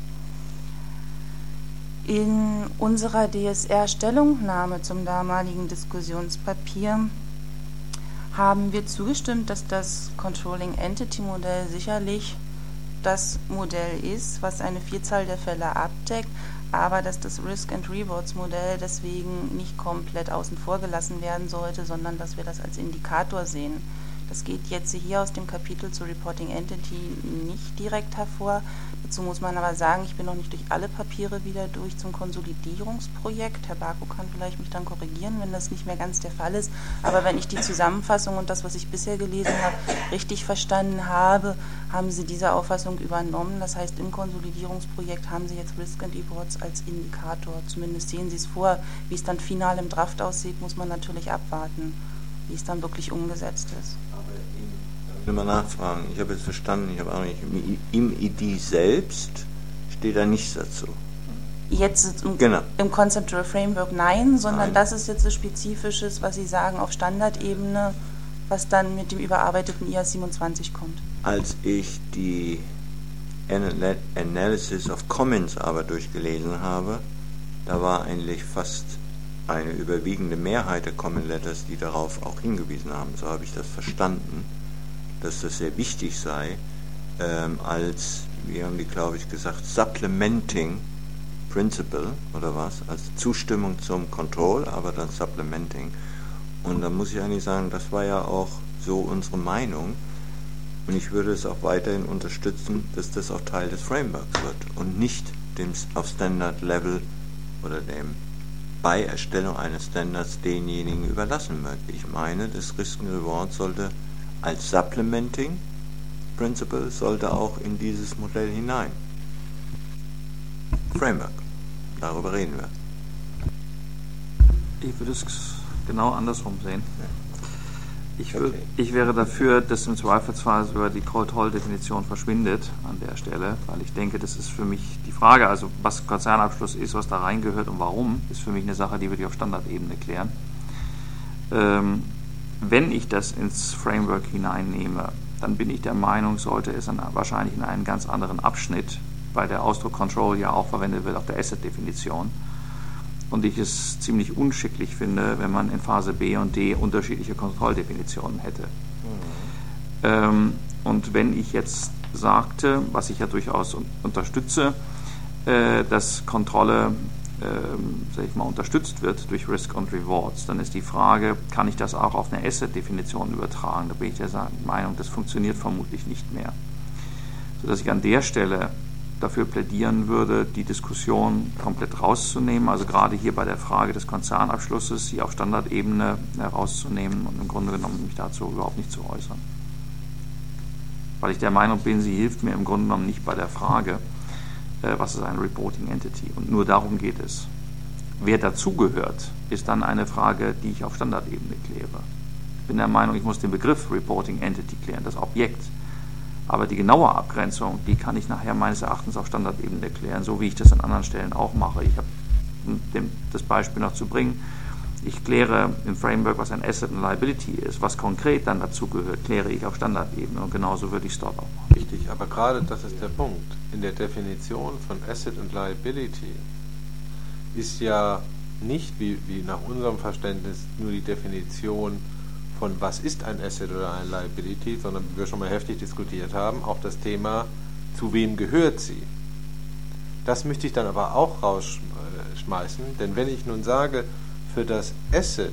In unserer D S R-Stellungnahme zum damaligen Diskussionspapier haben wir zugestimmt, dass das Controlling Entity Modell sicherlich das Modell ist, was eine Vielzahl der Fälle abdeckt, aber dass das Risk and Rewards Modell deswegen nicht komplett außen vor gelassen werden sollte, sondern dass wir das als Indikator sehen. Das geht jetzt hier aus dem Kapitel zur Reporting Entity nicht direkt hervor. Dazu muss man aber sagen, ich bin noch nicht durch alle Papiere wieder durch zum Konsolidierungsprojekt. Herr Barko kann vielleicht mich dann korrigieren, wenn das nicht mehr ganz der Fall ist. Aber wenn ich die Zusammenfassung und das, was ich bisher gelesen habe, richtig verstanden habe, haben Sie diese Auffassung übernommen. Das heißt, im Konsolidierungsprojekt haben Sie jetzt Risk and Rewards als Indikator. Zumindest sehen Sie es vor. Wie es dann final im Draft aussieht, muss man natürlich abwarten, wie es dann wirklich umgesetzt ist. Ich will mal nachfragen, ich habe jetzt verstanden, ich habe auch nicht, im I D selbst steht da nichts dazu. Jetzt im, genau. im Conceptual Framework nein, sondern nein. Das ist jetzt das Spezifisches, was Sie sagen, auf Standardebene, was dann mit dem überarbeiteten I A S siebenundzwanzig kommt. Als ich die Analysis of Comments aber durchgelesen habe, da war eigentlich fast eine überwiegende Mehrheit der Comment Letters, die darauf auch hingewiesen haben. So habe ich das verstanden, dass das sehr wichtig sei, ähm, als, wie haben die, glaube ich, gesagt, Supplementing Principle oder was, als Zustimmung zum Control, aber dann Supplementing. Und da muss ich eigentlich sagen, das war ja auch so unsere Meinung, und ich würde es auch weiterhin unterstützen, dass das auch Teil des Frameworks wird und nicht dem auf Standard Level oder dem bei Erstellung eines Standards denjenigen überlassen wird. Ich meine, das Risk and Reward sollte als Supplementing Principle sollte auch in dieses Modell hinein. Framework, darüber reden wir. Ich würde es genau andersrum sehen. Ich, würd, Okay. ich wäre dafür, dass im Zweifelsfall sogar die Call-Toll-Definition verschwindet an der Stelle, weil ich denke, das ist für mich die Frage, also was Konzernabschluss ist, was da reingehört und warum, ist für mich eine Sache, die würde ich auf Standardebene klären. Ähm, wenn ich das ins Framework hineinnehme, dann bin ich der Meinung, sollte es an, wahrscheinlich in einen ganz anderen Abschnitt, weil der Ausdruck Control ja auch verwendet wird auf der Asset-Definition. Und ich es ziemlich unschicklich finde, wenn man in Phase B und D unterschiedliche Kontrolldefinitionen hätte. Mhm. Ähm, und wenn ich jetzt sagte, was ich ja durchaus un- unterstütze, äh, dass Kontrolle äh, sag ich mal, unterstützt wird durch Risk und Rewards, dann ist die Frage, kann ich das auch auf eine Asset-Definition übertragen? Da bin ich der Meinung, das funktioniert vermutlich nicht mehr. Sodass ich an der Stelle dafür plädieren würde, die Diskussion komplett rauszunehmen, also gerade hier bei der Frage des Konzernabschlusses, sie auf Standardebene herauszunehmen und im Grunde genommen mich dazu überhaupt nicht zu äußern. Weil ich der Meinung bin, sie hilft mir im Grunde genommen nicht bei der Frage, äh, was ist eine Reporting Entity, und nur darum geht es. Wer dazugehört, ist dann eine Frage, die ich auf Standardebene kläre. Ich bin der Meinung, ich muss den Begriff Reporting Entity klären, das Objekt. Aber die genaue Abgrenzung, die kann ich nachher meines Erachtens auf Standardebene klären, so wie ich das an anderen Stellen auch mache. Ich habe, um das Beispiel noch zu bringen, ich kläre im Framework, was ein Asset und Liability ist. Was konkret dann dazu gehört, kläre ich auf Standardebene, und genauso würde ich es dort auch machen. Richtig, aber gerade das ist der Punkt. In der Definition von Asset und Liability ist ja nicht, wie, wie nach unserem Verständnis, nur die Definition von was ist ein Asset oder ein Liability, sondern wie wir schon mal heftig diskutiert haben, auch das Thema, zu wem gehört sie. Das möchte ich dann aber auch rausschmeißen, denn wenn ich nun sage, für das Asset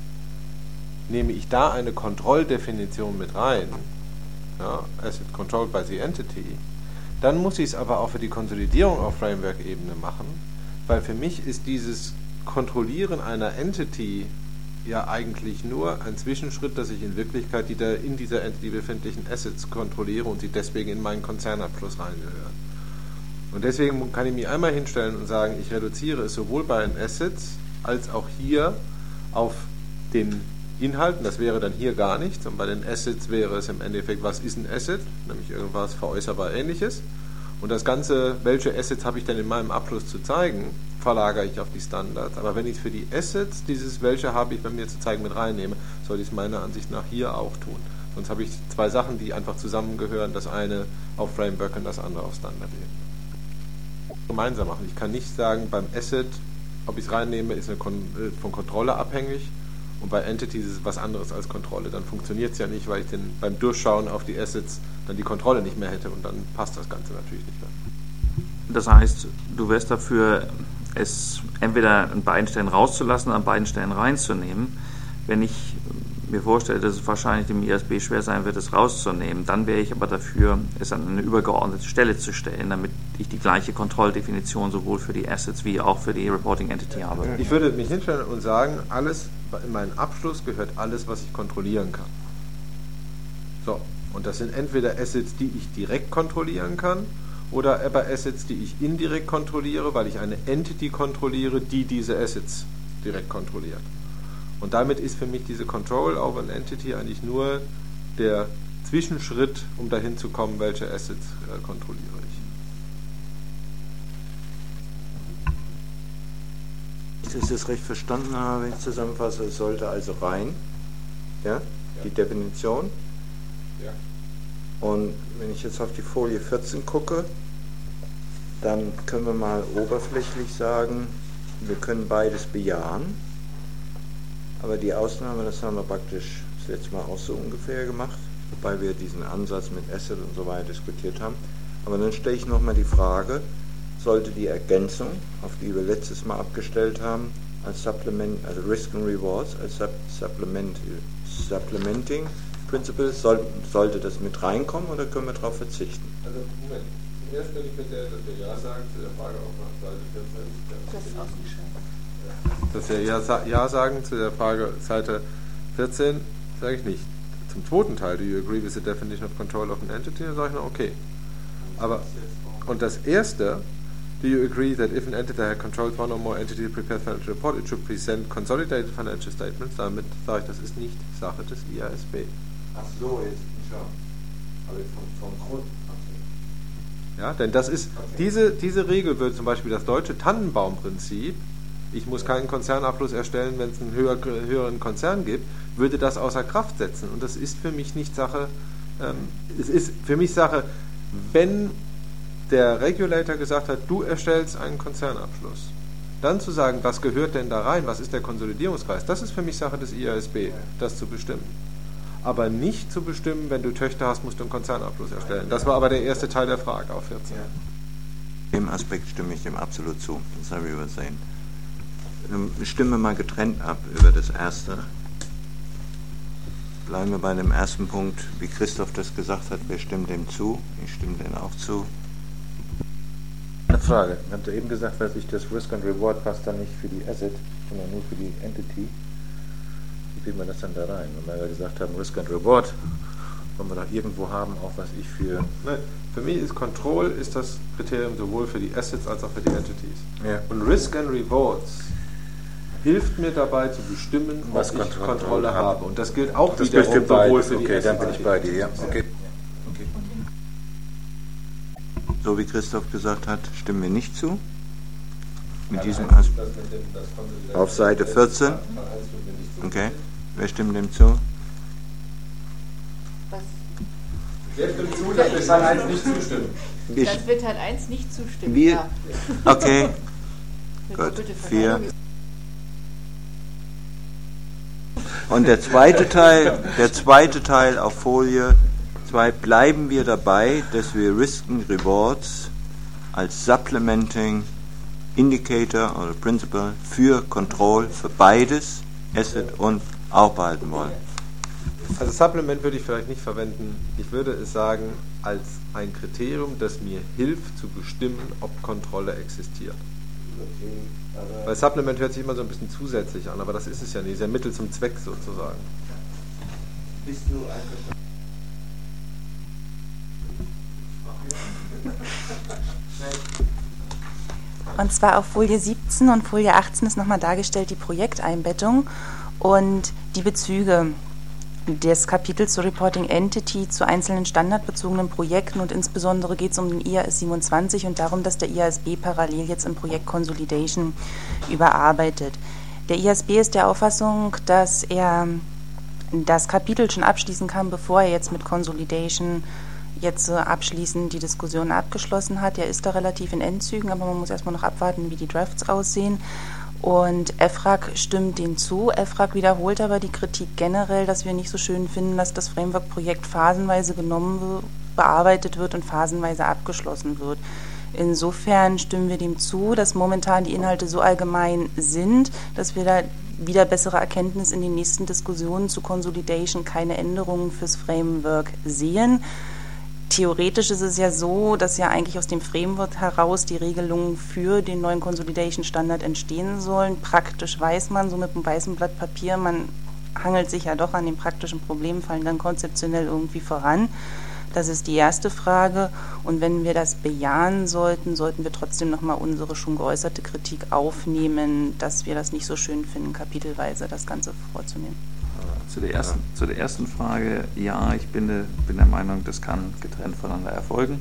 nehme ich da eine Kontrolldefinition mit rein, ja, Asset controlled by the entity, dann muss ich es aber auch für die Konsolidierung auf Framework-Ebene machen, weil für mich ist dieses Kontrollieren einer Entity ja eigentlich nur ein Zwischenschritt, dass ich in Wirklichkeit die da in dieser Entity befindlichen Assets kontrolliere und sie deswegen in meinen Konzernabschluss reingehören. Und deswegen kann ich mich einmal hinstellen und sagen, ich reduziere es sowohl bei den Assets als auch hier auf den Inhalten, das wäre dann hier gar nichts, und bei den Assets wäre es im Endeffekt, was ist ein Asset, nämlich irgendwas veräußerbar Ähnliches. Und das Ganze, welche Assets habe ich denn in meinem Abschluss zu zeigen, verlagere ich auf die Standards. Aber wenn ich für die Assets dieses, welche habe ich bei mir zu zeigen, mit reinnehme, soll ich es meiner Ansicht nach hier auch tun. Sonst habe ich zwei Sachen, die einfach zusammengehören, das eine auf Framework und das andere auf Standard eben. Gemeinsam machen. Ich kann nicht sagen, beim Asset, ob ich es reinnehme, ist eine Kon- von Kontrolle abhängig, und bei Entities ist es was anderes als Kontrolle. Dann funktioniert es ja nicht, weil ich den, beim Durchschauen auf die Assets dann die Kontrolle nicht mehr hätte, und dann passt das Ganze natürlich nicht mehr. Das heißt, du wärst dafür, es entweder an beiden Stellen rauszulassen oder an beiden Stellen reinzunehmen. Wenn ich mir vorstelle, dass es wahrscheinlich dem I A S B schwer sein wird, es rauszunehmen, dann wäre ich aber dafür, es an eine übergeordnete Stelle zu stellen, damit ich die gleiche Kontrolldefinition sowohl für die Assets wie auch für die Reporting Entity habe. Ich würde mich hinstellen und sagen, alles in meinen Abschluss gehört alles, was ich kontrollieren kann. So, und das sind entweder Assets, die ich direkt kontrollieren kann, oder aber Assets, die ich indirekt kontrolliere, weil ich eine Entity kontrolliere, die diese Assets direkt kontrolliert. Und damit ist für mich diese Control over an Entity eigentlich nur der Zwischenschritt, um dahin zu kommen, welche Assets äh, kontrolliere ich. Dass ich das recht verstanden habe, wenn ich zusammenfasse, es sollte also rein, ja, die Ja. Definition. Ja. Und wenn ich jetzt auf die Folie vierzehn gucke, dann können wir mal oberflächlich sagen, wir können beides bejahen, aber die Ausnahme, das haben wir praktisch das letzte Mal auch so ungefähr gemacht, wobei wir diesen Ansatz mit Asset und so weiter diskutiert haben. Aber dann stelle ich nochmal die Frage, sollte die Ergänzung, auf die wir letztes Mal abgestellt haben, als Supplement, also Risk and Rewards, als Sub Supplement, Supplementing Principles, soll, sollte das mit reinkommen oder können wir darauf verzichten? Also, Moment. Zuerst will ich mit der, dass wir Ja sagen zu der Frage auf Seite vierzehn. Das ist ausgeschrieben. Dass wir ja, Ja sagen zu der Frage Seite vierzehn, sage ich nicht. zum zweiten Teil, do you agree with the definition of control of an entity? Dann sage ich noch, okay. Aber, und das erste, do you agree that if an entity had controlled one or more entities prepared financial report, it should present consolidated financial statements? Damit sage ich, das ist nicht Sache des I A S B. Ach so, jetzt schon. Aber vom, vom Grund. Ja, denn das ist, okay. diese, diese Regel würde zum Beispiel das deutsche Tannenbaumprinzip, ich muss keinen Konzernabschluss erstellen, wenn es einen höher, höheren Konzern gibt, würde das außer Kraft setzen. Und das ist für mich nicht Sache, ähm, es ist für mich Sache, wenn der Regulator gesagt hat, du erstellst einen Konzernabschluss, dann zu sagen, was gehört denn da rein, was ist der Konsolidierungskreis, das ist für mich Sache des I A S B, das zu bestimmen. Aber nicht zu bestimmen, wenn du Töchter hast, musst du einen Konzernabschluss erstellen. Das war aber der erste Teil der Frage auf vierzehn. Dem Aspekt stimme ich dem absolut zu, das habe ich übersehen. Stimmen wir mal getrennt ab über das erste. Bleiben wir bei dem ersten Punkt, wie Christoph das gesagt hat, wer stimmt dem zu? Ich stimme dem auch zu. Eine Frage, ich habe eben gesagt, dass ich das Risk and Reward passt dann nicht für die Asset, sondern nur für die Entity. Wie kriegen wir das dann da rein? Wenn wir ja gesagt haben, Risk and Reward, wollen wir doch irgendwo haben, auch was ich für... Nein, für mich ist Control ist das Kriterium sowohl für die Assets als auch für die Entities. Ja. Und Risk and Rewards hilft mir dabei zu bestimmen, was ich Kontrolle, Kontrolle habe. Und das gilt auch das wiederum gilt für sowohl für die okay, Assets. dann bin ich bei dir, ja. Okay. Okay. So wie Christoph gesagt hat, stimmen wir nicht zu. Mit diesem Aspekt. Auf Seite vierzehn. Okay. Wer stimmt dem zu? Was? Wer stimmt zu, dass wir Teil eins nicht zustimmen? Dass wir Teil eins nicht zustimmen. Wir? Ja. Okay. Gut. Vier. Und der zweite Teil, der zweite Teil auf Folie zwei, bleiben wir dabei, dass wir Risk and Rewards als Supplementing Indicator oder Principle für Control, für beides, Asset und auch behalten wollen. Also Supplement würde ich vielleicht nicht verwenden. Ich würde es sagen als ein Kriterium, das mir hilft zu bestimmen, ob Kontrolle existiert. Weil Supplement hört sich immer so ein bisschen zusätzlich an, aber das ist es ja nicht. Es ist ja Mittel zum Zweck sozusagen. Bist du einverstanden? Und zwar auf Folie siebzehn und Folie achtzehn ist nochmal dargestellt die Projekteinbettung und die Bezüge des Kapitels zur Reporting Entity zu einzelnen standardbezogenen Projekten und insbesondere geht es um den I A S siebenundzwanzig und darum, dass der I A S B parallel jetzt im Projekt Consolidation überarbeitet. Der I A S B ist der Auffassung, dass er das Kapitel schon abschließen kann, bevor er jetzt mit Consolidation jetzt abschließend die Diskussion abgeschlossen hat. Er ist da relativ in Endzügen, aber man muss erstmal noch abwarten, wie die Drafts aussehen. Und E F R A G stimmt dem zu. E F R A G wiederholt aber die Kritik generell, dass wir nicht so schön finden, dass das Framework-Projekt phasenweise genommen wird, bearbeitet wird und phasenweise abgeschlossen wird. Insofern stimmen wir dem zu, dass momentan die Inhalte so allgemein sind, dass wir da wieder bessere Erkenntnis in den nächsten Diskussionen zu Consolidation keine Änderungen fürs Framework sehen. Theoretisch ist es ja so, dass ja eigentlich aus dem Framework heraus die Regelungen für den neuen Consolidation-Standard entstehen sollen. Praktisch weiß man, so mit einem weißen Blatt Papier, man hangelt sich ja doch an den praktischen Problemen, fallen dann konzeptionell irgendwie voran. Das ist die erste Frage. Und wenn wir das bejahen sollten, sollten wir trotzdem nochmal unsere schon geäußerte Kritik aufnehmen, dass wir das nicht so schön finden, kapitelweise das Ganze vorzunehmen. Zu der ersten, ja. zu der ersten Frage, ja, ich bin, de, bin der Meinung, das kann getrennt voneinander erfolgen.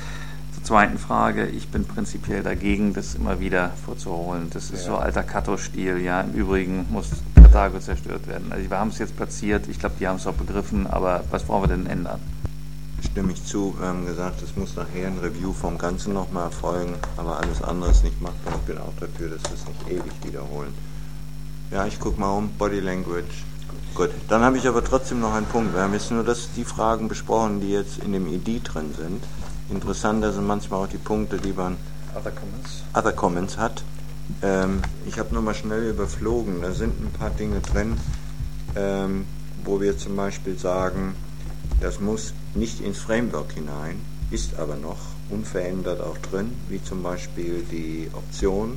Zur zweiten Frage, ich bin prinzipiell dagegen, das immer wieder vorzuholen. Das ist ja. so alter Kato-Stil, ja. Im Übrigen muss Karthago zerstört werden. Also wir haben es jetzt platziert, ich glaube, die haben es auch begriffen, aber was wollen wir denn ändern? Stimme ich zu, wir haben gesagt, es muss nachher ein Review vom Ganzen nochmal erfolgen, aber alles andere ist nicht machbar. Ich bin auch dafür, dass wir es nicht ewig wiederholen. Ja, ich gucke mal um, Body Language. Gut, dann habe ich aber trotzdem noch einen Punkt. Wir haben jetzt nur das, die Fragen besprochen, die jetzt in dem I D drin sind. Interessanter sind manchmal auch die Punkte, die man Other Comments, Other Comments hat. Ähm, ich habe nur mal schnell überflogen. Da sind ein paar Dinge drin, ähm, wo wir zum Beispiel sagen, das muss nicht ins Framework hinein, ist aber noch unverändert auch drin, wie zum Beispiel die Option,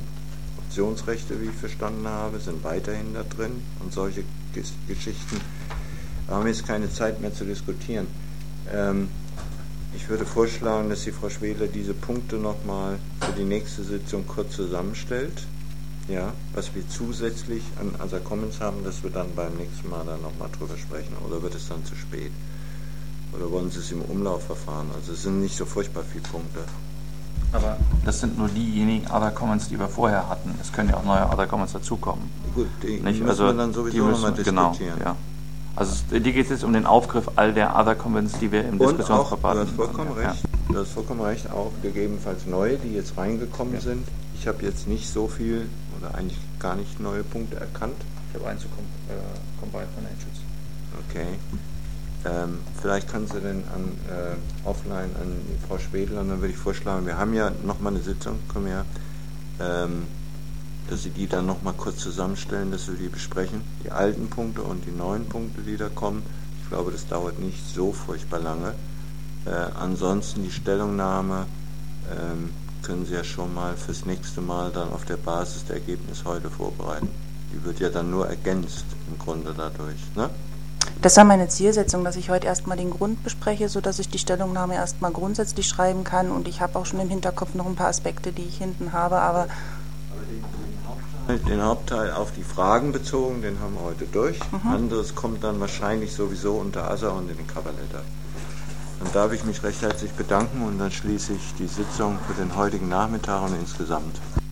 Optionsrechte, wie ich verstanden habe, sind weiterhin da drin und solche Geschichten. Wir haben jetzt keine Zeit mehr zu diskutieren. Ähm, ich würde vorschlagen, dass die Frau Schwedler diese Punkte nochmal für die nächste Sitzung kurz zusammenstellt. Ja, was wir zusätzlich an Other Comments haben, dass wir dann beim nächsten Mal dann nochmal drüber sprechen. Oder wird es dann zu spät? Oder wollen Sie es im Umlaufverfahren? Also es sind nicht so furchtbar viele Punkte. Aber das sind nur diejenigen Other Comments, die wir vorher hatten. Es können ja auch neue Other Comments dazukommen. Gut, die Nicht? müssen Also, wir dann sowieso nochmal diskutieren. Genau, ja. Also es, die geht jetzt um den Aufgriff all der Other Comments, die wir im Und auch, Diskussionsverfahren du hast vollkommen haben. recht, du hast vollkommen recht, auch gegebenenfalls neue, die jetzt reingekommen Ja. sind. Ich habe jetzt nicht so viel oder eigentlich gar nicht neue Punkte erkannt. Ich habe eins zu Com äh, Combined Financials. Okay. Ähm, vielleicht können Sie denn an äh, offline an die Frau Schwedler, und dann würde ich vorschlagen, wir haben ja nochmal eine Sitzung, können wir ja, ähm, dass Sie die dann nochmal kurz zusammenstellen, dass wir die besprechen, die alten Punkte und die neuen Punkte, die da kommen. Ich glaube, das dauert nicht so furchtbar lange. Äh, ansonsten die Stellungnahme ähm, können Sie ja schon mal fürs nächste Mal dann auf der Basis der Ergebnisse heute vorbereiten. Die wird ja dann nur ergänzt im Grunde dadurch, ne? Das war meine Zielsetzung, dass ich heute erstmal den Grund bespreche, sodass ich die Stellungnahme erstmal grundsätzlich schreiben kann, und ich habe auch schon im Hinterkopf noch ein paar Aspekte, die ich hinten habe, aber den Hauptteil auf die Fragen bezogen, den haben wir heute durch. Mhm. Anderes kommt dann wahrscheinlich sowieso unter Other und in den Coverletter. Dann darf ich mich recht herzlich bedanken und dann schließe ich die Sitzung für den heutigen Nachmittag und insgesamt.